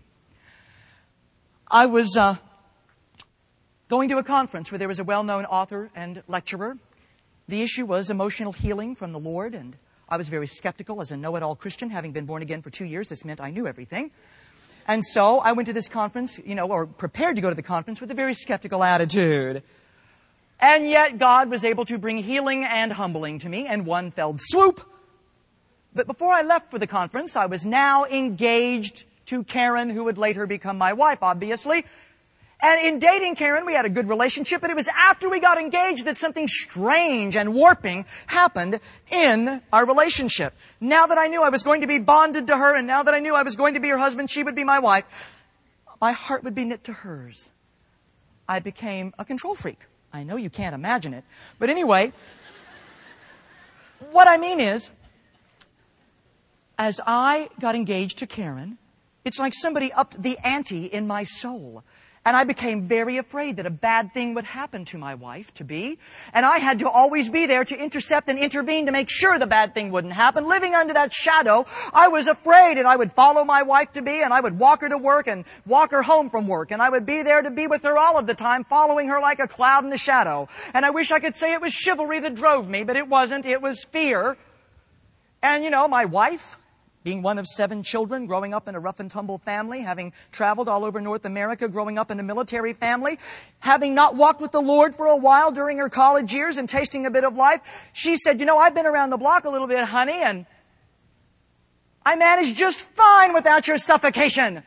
I was going to a conference where there was a well-known author and lecturer. The issue was emotional healing from the Lord, and I was very skeptical as a know-it-all Christian. Having been born again for 2 years, this meant I knew everything. And so I went to this conference, or prepared to go to the conference with a very skeptical attitude. And yet God was able to bring healing and humbling to me in one fell swoop. But before I left for the conference, I was now engaged to Karen, who would later become my wife, obviously. And in dating Karen, we had a good relationship, but it was after we got engaged that something strange and warping happened in our relationship. Now that I knew I was going to be bonded to her, and now that I knew I was going to be her husband, she would be my wife, my heart would be knit to hers. I became a control freak. I know you can't imagine it. But anyway, what I mean is, as I got engaged to Karen, it's like somebody upped the ante in my soul. And I became very afraid that a bad thing would happen to my wife-to-be. And I had to always be there to intercept and intervene to make sure the bad thing wouldn't happen. Living under that shadow, I was afraid, and I would follow my wife-to-be, and I would walk her to work and walk her home from work. And I would be there to be with her all of the time, following her like a cloud in the shadow. And I wish I could say it was chivalry that drove me, but it wasn't. It was fear. And my wife, being one of 7 children, growing up in a rough and tumble family, having traveled all over North America, growing up in a military family, having not walked with the Lord for a while during her college years and tasting a bit of life, she said, I've been around the block a little bit, honey, and I managed just fine without your suffocation.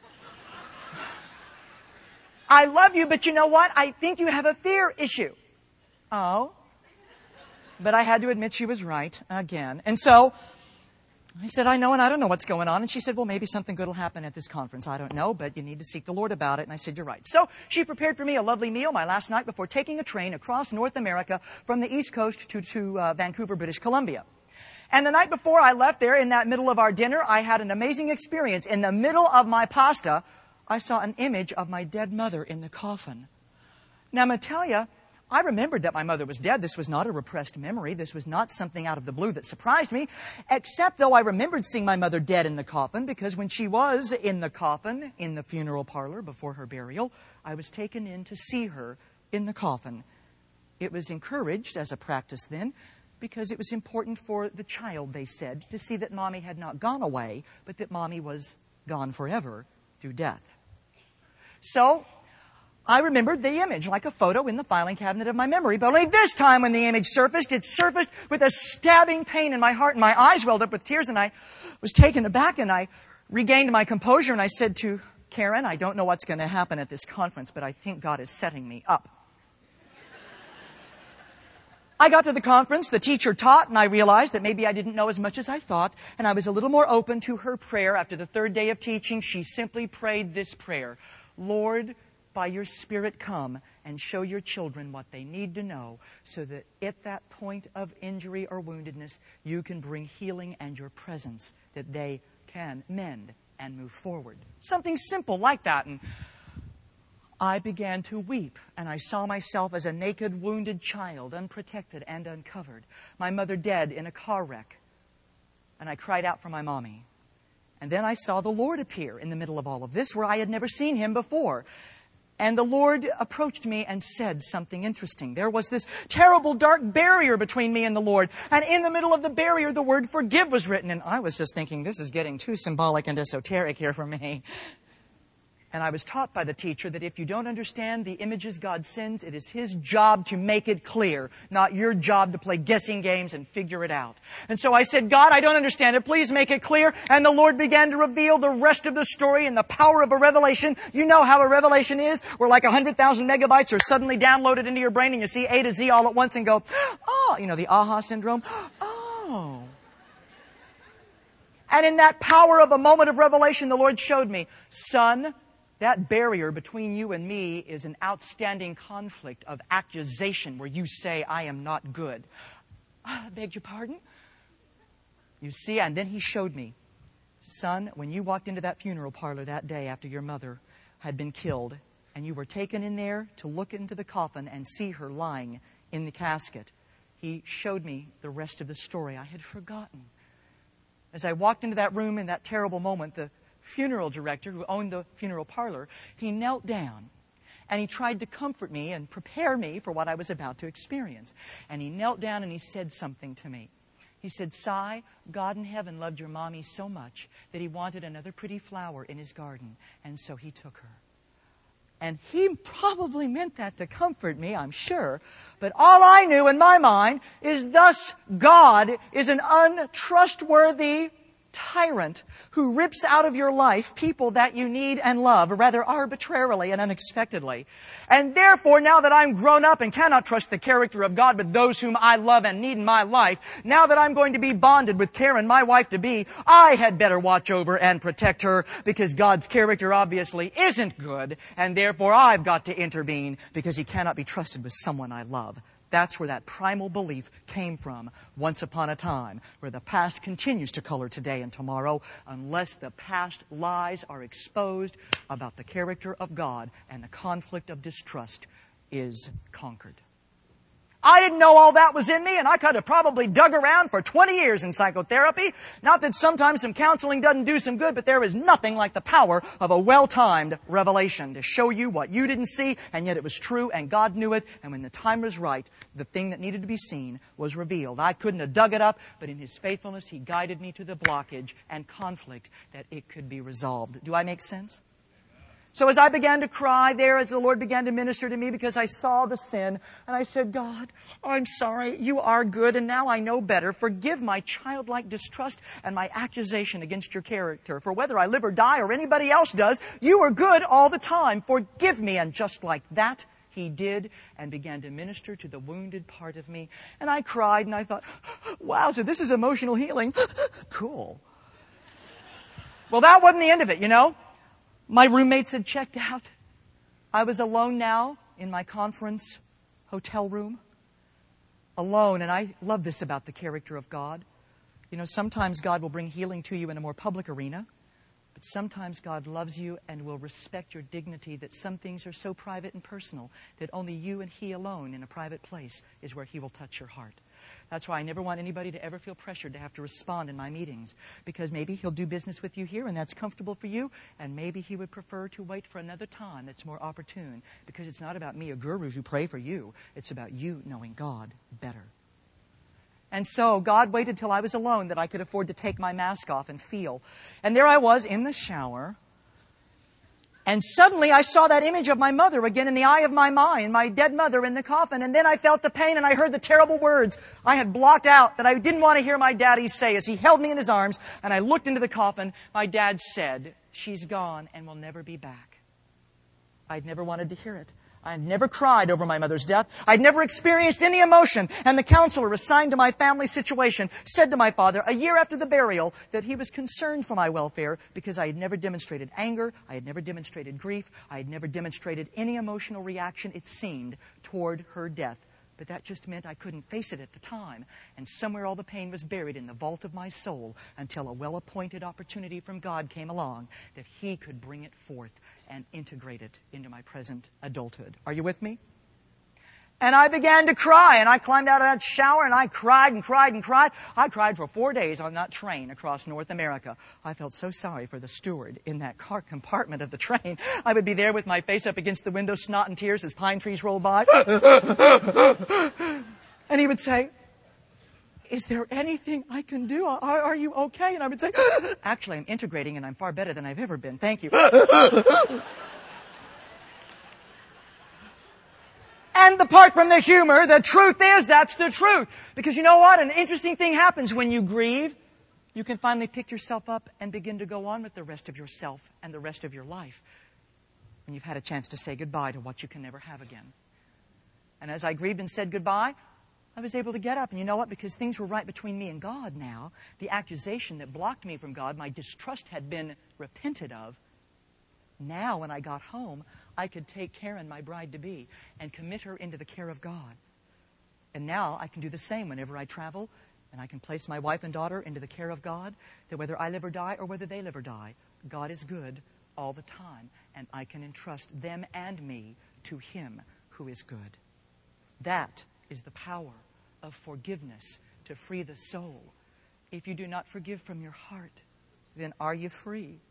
I love you, but you know what? I think you have a fear issue. Oh. But I had to admit she was right again. And so I said, I know, and I don't know what's going on. And she said, well, maybe something good will happen at this conference. I don't know, but you need to seek the Lord about it. And I said, you're right. So she prepared for me a lovely meal my last night before taking a train across North America from the East Coast to Vancouver, British Columbia. And the night before I left there, in that middle of our dinner, I had an amazing experience. In the middle of my pasta, I saw an image of my dead mother in the coffin. Now, I'm going to tell you, I remembered that my mother was dead. This was not a repressed memory. This was not something out of the blue that surprised me, except though I remembered seeing my mother dead in the coffin, because when she was in the coffin, in the funeral parlor before her burial, I was taken in to see her in the coffin. It was encouraged as a practice then, because it was important for the child, they said, to see that Mommy had not gone away, but that Mommy was gone forever through death. So I remembered the image like a photo in the filing cabinet of my memory, but only this time when the image surfaced, it surfaced with a stabbing pain in my heart, and my eyes welled up with tears, and I was taken aback, and I regained my composure, and I said to Karen, I don't know what's going to happen at this conference, but I think God is setting me up. I got to the conference, the teacher taught, and I realized that maybe I didn't know as much as I thought, and I was a little more open to her prayer. After the 3rd day of teaching, she simply prayed this prayer: Lord, by your Spirit come and show your children what they need to know, so that at that point of injury or woundedness, you can bring healing and your presence, that they can mend and move forward. Something simple like that. And I began to weep, and I saw myself as a naked, wounded child, unprotected and uncovered. My mother dead in a car wreck. And I cried out for my mommy. And then I saw the Lord appear in the middle of all of this, where I had never seen Him before. And the Lord approached me and said something interesting. There was this terrible dark barrier between me and the Lord. And in the middle of the barrier, the word forgive was written. And I was just thinking, this is getting too symbolic and esoteric here for me. And I was taught by the teacher that if you don't understand the images God sends, it is His job to make it clear, not your job to play guessing games and figure it out. And so I said, God, I don't understand it. Please make it clear. And the Lord began to reveal the rest of the story in the power of a revelation. You know how a revelation is, where like 100,000 megabytes are suddenly downloaded into your brain and you see A to Z all at once and go, oh, the aha syndrome. Oh. And in that power of a moment of revelation, the Lord showed me, son, that barrier between you and me is an outstanding conflict of accusation where you say, I am not good. I beg your pardon? You see, and then He showed me, son, when you walked into that funeral parlor that day after your mother had been killed, and you were taken in there to look into the coffin and see her lying in the casket, He showed me the rest of the story I had forgotten. As I walked into that room in that terrible moment, the funeral director who owned the funeral parlor, he knelt down and he tried to comfort me and prepare me for what I was about to experience. And he knelt down and he said something to me. He said, Si, God in heaven loved your mommy so much that He wanted another pretty flower in His garden, and so He took her. And He probably meant that to comfort me, I'm sure. But all I knew in my mind is thus God is an untrustworthy tyrant who rips out of your life people that you need and love, rather arbitrarily and unexpectedly. And therefore, now that I'm grown up and cannot trust the character of God, but those whom I love and need in my life, now that I'm going to be bonded with Karen, my wife-to-be, I had better watch over and protect her, because God's character obviously isn't good, and therefore I've got to intervene because He cannot be trusted with someone I love. That's where that primal belief came from once upon a time, where the past continues to color today and tomorrow unless the past lies are exposed about the character of God and the conflict of distrust is conquered. I didn't know all that was in me, and I could have probably dug around for 20 years in psychotherapy. Not that sometimes some counseling doesn't do some good, but there is nothing like the power of a well-timed revelation to show you what you didn't see, and yet it was true, and God knew it, and when the time was right, the thing that needed to be seen was revealed. I couldn't have dug it up, but in His faithfulness, He guided me to the blockage and conflict that it could be resolved. Do I make sense? So as I began to cry there, as the Lord began to minister to me, because I saw the sin, and I said, God, I'm sorry, You are good, and now I know better. Forgive my childlike distrust and my accusation against Your character. For whether I live or die or anybody else does, You are good all the time. Forgive me. And just like that, He did, and began to minister to the wounded part of me. And I cried, and I thought, wow, so this is emotional healing. Cool. Well, that wasn't the end of it, My roommates had checked out. I was alone now in my conference hotel room. Alone, and I love this about the character of God. Sometimes God will bring healing to you in a more public arena, but sometimes God loves you and will respect your dignity, that some things are so private and personal that only you and He alone in a private place is where He will touch your heart. That's why I never want anybody to ever feel pressured to have to respond in my meetings, because maybe He'll do business with you here and that's comfortable for you, and maybe He would prefer to wait for another time that's more opportune, because it's not about me, a guru who pray for you. It's about you knowing God better. And so God waited till I was alone that I could afford to take my mask off and feel. And there I was in the shower. And suddenly I saw that image of my mother again in the eye of my mind, my dead mother in the coffin. And then I felt the pain and I heard the terrible words I had blocked out that I didn't want to hear my daddy say as he held me in his arms. And I looked into the coffin. My dad said, "She's gone and will never be back." I'd never wanted to hear it. I'd never cried over my mother's death. I'd never experienced any emotion. And the counselor assigned to my family situation said to my father, a year after the burial, that he was concerned for my welfare because I had never demonstrated anger, I had never demonstrated grief, I had never demonstrated any emotional reaction, it seemed, toward her death. But that just meant I couldn't face it at the time. And somewhere all the pain was buried in the vault of my soul until a well-appointed opportunity from God came along that He could bring it forth and integrate it into my present adulthood. Are you with me? And I began to cry, and I climbed out of that shower, and I cried and cried and cried. I cried for 4 days on that train across North America. I felt so sorry for the steward in that car compartment of the train. I would be there with my face up against the window, snot and tears as pine trees rolled by. And he would say, is there anything I can do? Are you okay? And I would say, actually, I'm integrating and I'm far better than I've ever been. Thank you. And apart from the humor, the truth is that's the truth. Because you know what? An interesting thing happens when you grieve. You can finally pick yourself up and begin to go on with the rest of yourself and the rest of your life when you've had a chance to say goodbye to what you can never have again. And as I grieved and said goodbye, I was able to get up. And you know what? Because things were right between me and God now, the accusation that blocked me from God, my distrust had been repented of. Now, when I got home, I could take Karen, my bride-to-be, and commit her into the care of God. And now I can do the same whenever I travel, and I can place my wife and daughter into the care of God, that whether I live or die or whether they live or die, God is good all the time, and I can entrust them and me to Him who is good. That is the power of forgiveness to free the soul. If you do not forgive from your heart, then are you free?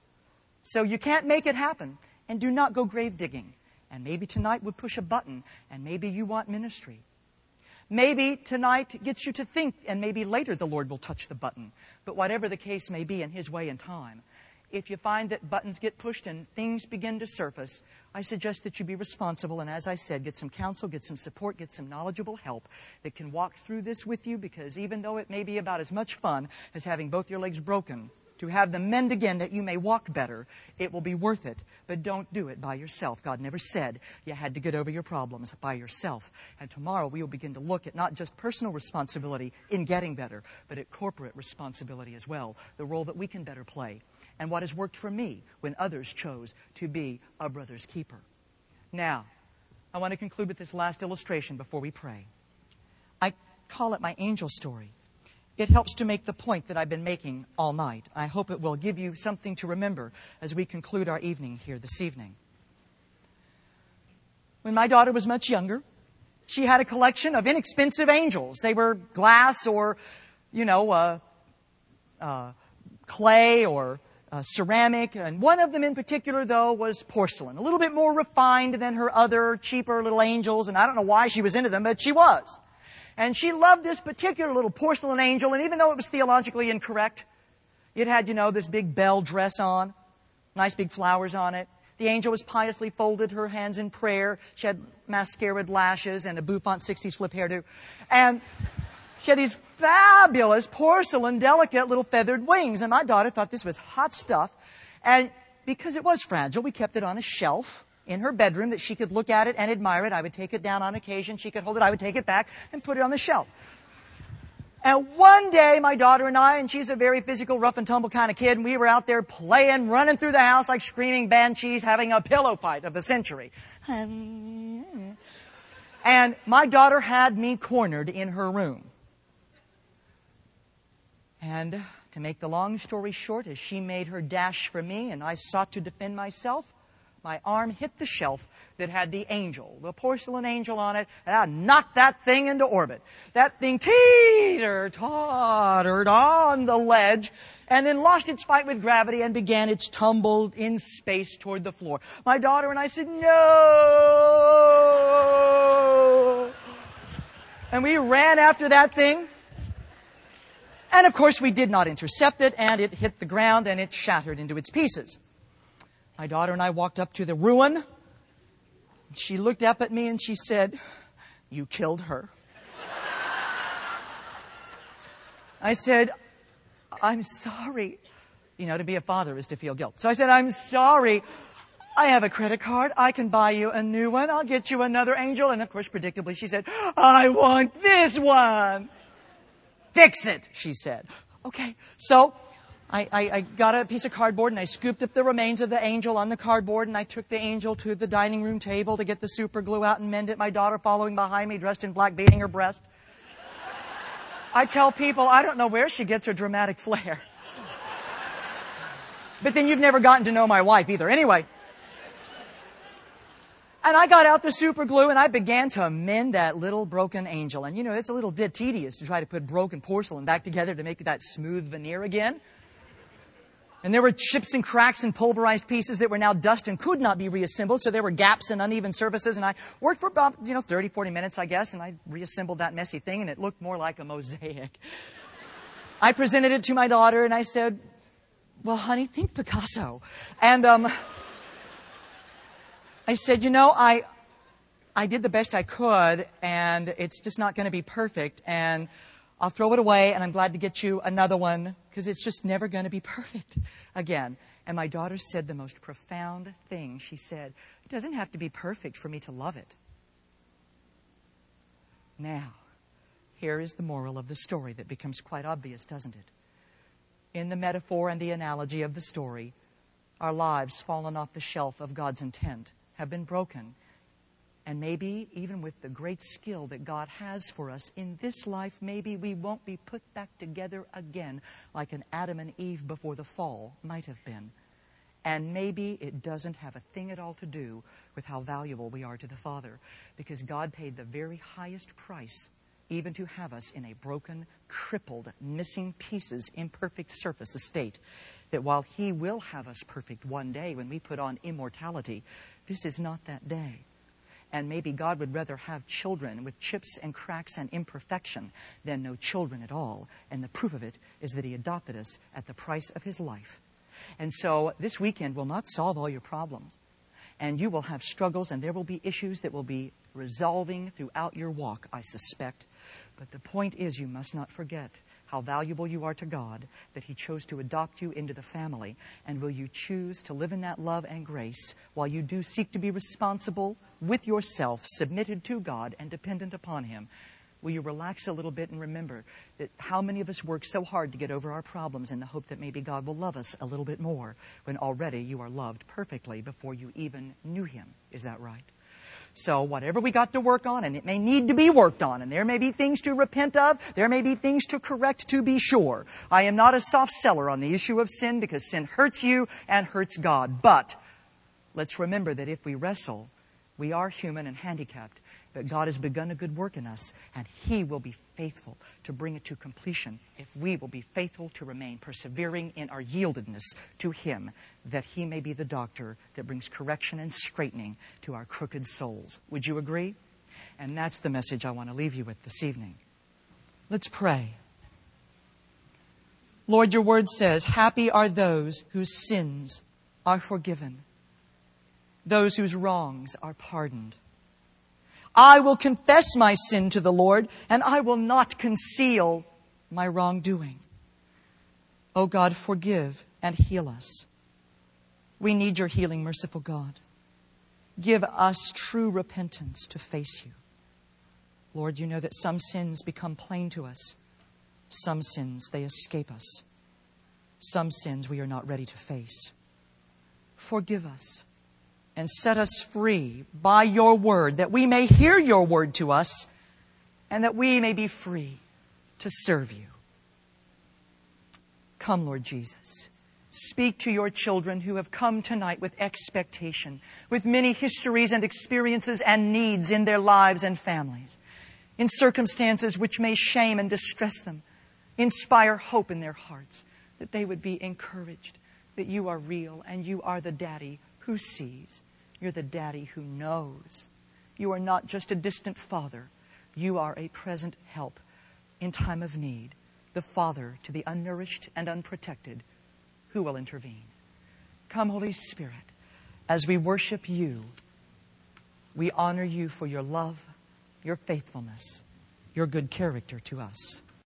So you can't make it happen, and do not go grave digging. And maybe tonight we'll push a button, and maybe you want ministry. Maybe tonight gets you to think, and maybe later the Lord will touch the button. But whatever the case may be in His way and time, if you find that buttons get pushed and things begin to surface, I suggest that you be responsible and, as I said, get some counsel, get some support, get some knowledgeable help that can walk through this with you, because even though it may be about as much fun as having both your legs broken, to have them mend again that you may walk better, it will be worth it. But don't do it by yourself. God never said you had to get over your problems by yourself. And tomorrow we will begin to look at not just personal responsibility in getting better, but at corporate responsibility as well, the role that we can better play, and what has worked for me when others chose to be a brother's keeper. Now, I want to conclude with this last illustration before we pray. I call it my angel story. It helps to make the point that I've been making all night. I hope it will give you something to remember as we conclude our evening here this evening. When my daughter was much younger, she had a collection of inexpensive angels. They were glass or, clay or ceramic. And one of them in particular, though, was porcelain. A little bit more refined than her other cheaper little angels. And I don't know why she was into them, but she was. And she loved this particular little porcelain angel, and even though it was theologically incorrect, it had, this big bell dress on, nice big flowers on it. The angel was piously folded, her hands in prayer. She had mascaraed lashes and a bouffant 60s flip hairdo. And she had these fabulous porcelain, delicate little feathered wings. And my daughter thought this was hot stuff. And because it was fragile, we kept it on a shelf in her bedroom that she could look at it and admire it. I would take it down on occasion. She could hold it. I would take it back and put it on the shelf. And one day, my daughter and I, and she's a very physical, rough and tumble kind of kid, and we were out there playing, running through the house like screaming banshees, having a pillow fight of the century. And my daughter had me cornered in her room. And to make the long story short, as she made her dash for me and I sought to defend myself, my arm hit the shelf that had the angel, the porcelain angel on it, and I knocked that thing into orbit. That thing teeter-tottered on the ledge and then lost its fight with gravity and began its tumble in space toward the floor. My daughter and I said, "No!" And we ran after that thing. And of course we did not intercept it, and it hit the ground and it shattered into its pieces. My daughter and I walked up to the ruin. She looked up at me and she said, "You killed her." I said, "I'm sorry." To be a father is to feel guilt. So I said, "I'm sorry. I have a credit card. I can buy you a new one. I'll get you another angel." And of course, predictably, she said, "I want this one." "Fix it," she said. Okay. So I got a piece of cardboard and I scooped up the remains of the angel on the cardboard, and I took the angel to the dining room table to get the super glue out and mend it. My daughter following behind me, dressed in black, beating her breast. I tell people I don't know where she gets her dramatic flair. But then you've never gotten to know my wife either. Anyway. And I got out the super glue and I began to mend that little broken angel. And it's a little bit tedious to try to put broken porcelain back together to make that smooth veneer again. And there were chips and cracks and pulverized pieces that were now dust and could not be reassembled. So there were gaps and uneven surfaces. And I worked for about, 30, 40 minutes, I guess. And I reassembled that messy thing and it looked more like a mosaic. I presented it to my daughter and I said, well, honey, think Picasso. And I said, I did the best I could and it's just not going to be perfect. And I'll throw it away and I'm glad to get you another one because it's just never going to be perfect again. And my daughter said the most profound thing. She said, it doesn't have to be perfect for me to love it. Now, here is the moral of the story that becomes quite obvious, doesn't it? In the metaphor and the analogy of the story, our lives fallen off the shelf of God's intent have been broken. And maybe even with the great skill that God has for us in this life, maybe we won't be put back together again like an Adam and Eve before the fall might have been. And maybe it doesn't have a thing at all to do with how valuable we are to the Father, because God paid the very highest price even to have us in a broken, crippled, missing pieces, imperfect surface estate, that while He will have us perfect one day when we put on immortality, this is not that day. And maybe God would rather have children with chips and cracks and imperfection than no children at all. And the proof of it is that He adopted us at the price of His life. And so this weekend will not solve all your problems. And you will have struggles and there will be issues that will be resolving throughout your walk, I suspect. But the point is, you must not forget how valuable you are to God, that He chose to adopt you into the family. And will you choose to live in that love and grace while you do seek to be responsible with yourself, submitted to God and dependent upon Him? Will you relax a little bit and remember that how many of us work so hard to get over our problems in the hope that maybe God will love us a little bit more when already you are loved perfectly before you even knew Him. Is that right? So whatever we got to work on, and it may need to be worked on, and there may be things to repent of, there may be things to correct, to be sure. I am not a soft seller on the issue of sin because sin hurts you and hurts God. But let's remember that if we wrestle, we are human and handicapped. But God has begun a good work in us, and He will be faithful to bring it to completion if we will be faithful to remain persevering in our yieldedness to Him, that He may be the doctor that brings correction and straightening to our crooked souls. Would you agree? And that's the message I want to leave you with this evening. Let's pray. Lord, your word says, happy are those whose sins are forgiven, those whose wrongs are pardoned. I will confess my sin to the Lord, and I will not conceal my wrongdoing. O God, forgive and heal us. We need your healing, merciful God. Give us true repentance to face you. Lord, you know that some sins become plain to us. Some sins, they escape us. Some sins we are not ready to face. Forgive us. And set us free by your word, that we may hear your word to us and that we may be free to serve you. Come, Lord Jesus. Speak to your children who have come tonight with expectation, with many histories and experiences and needs in their lives and families, in circumstances which may shame and distress them. Inspire hope in their hearts, that they would be encouraged, that you are real and you are the daddy who sees. You're the daddy who knows. You are not just a distant father. You are a present help in time of need. The father to the unnourished and unprotected who will intervene. Come, Holy Spirit, as we worship you, we honor you for your love, your faithfulness, your good character to us.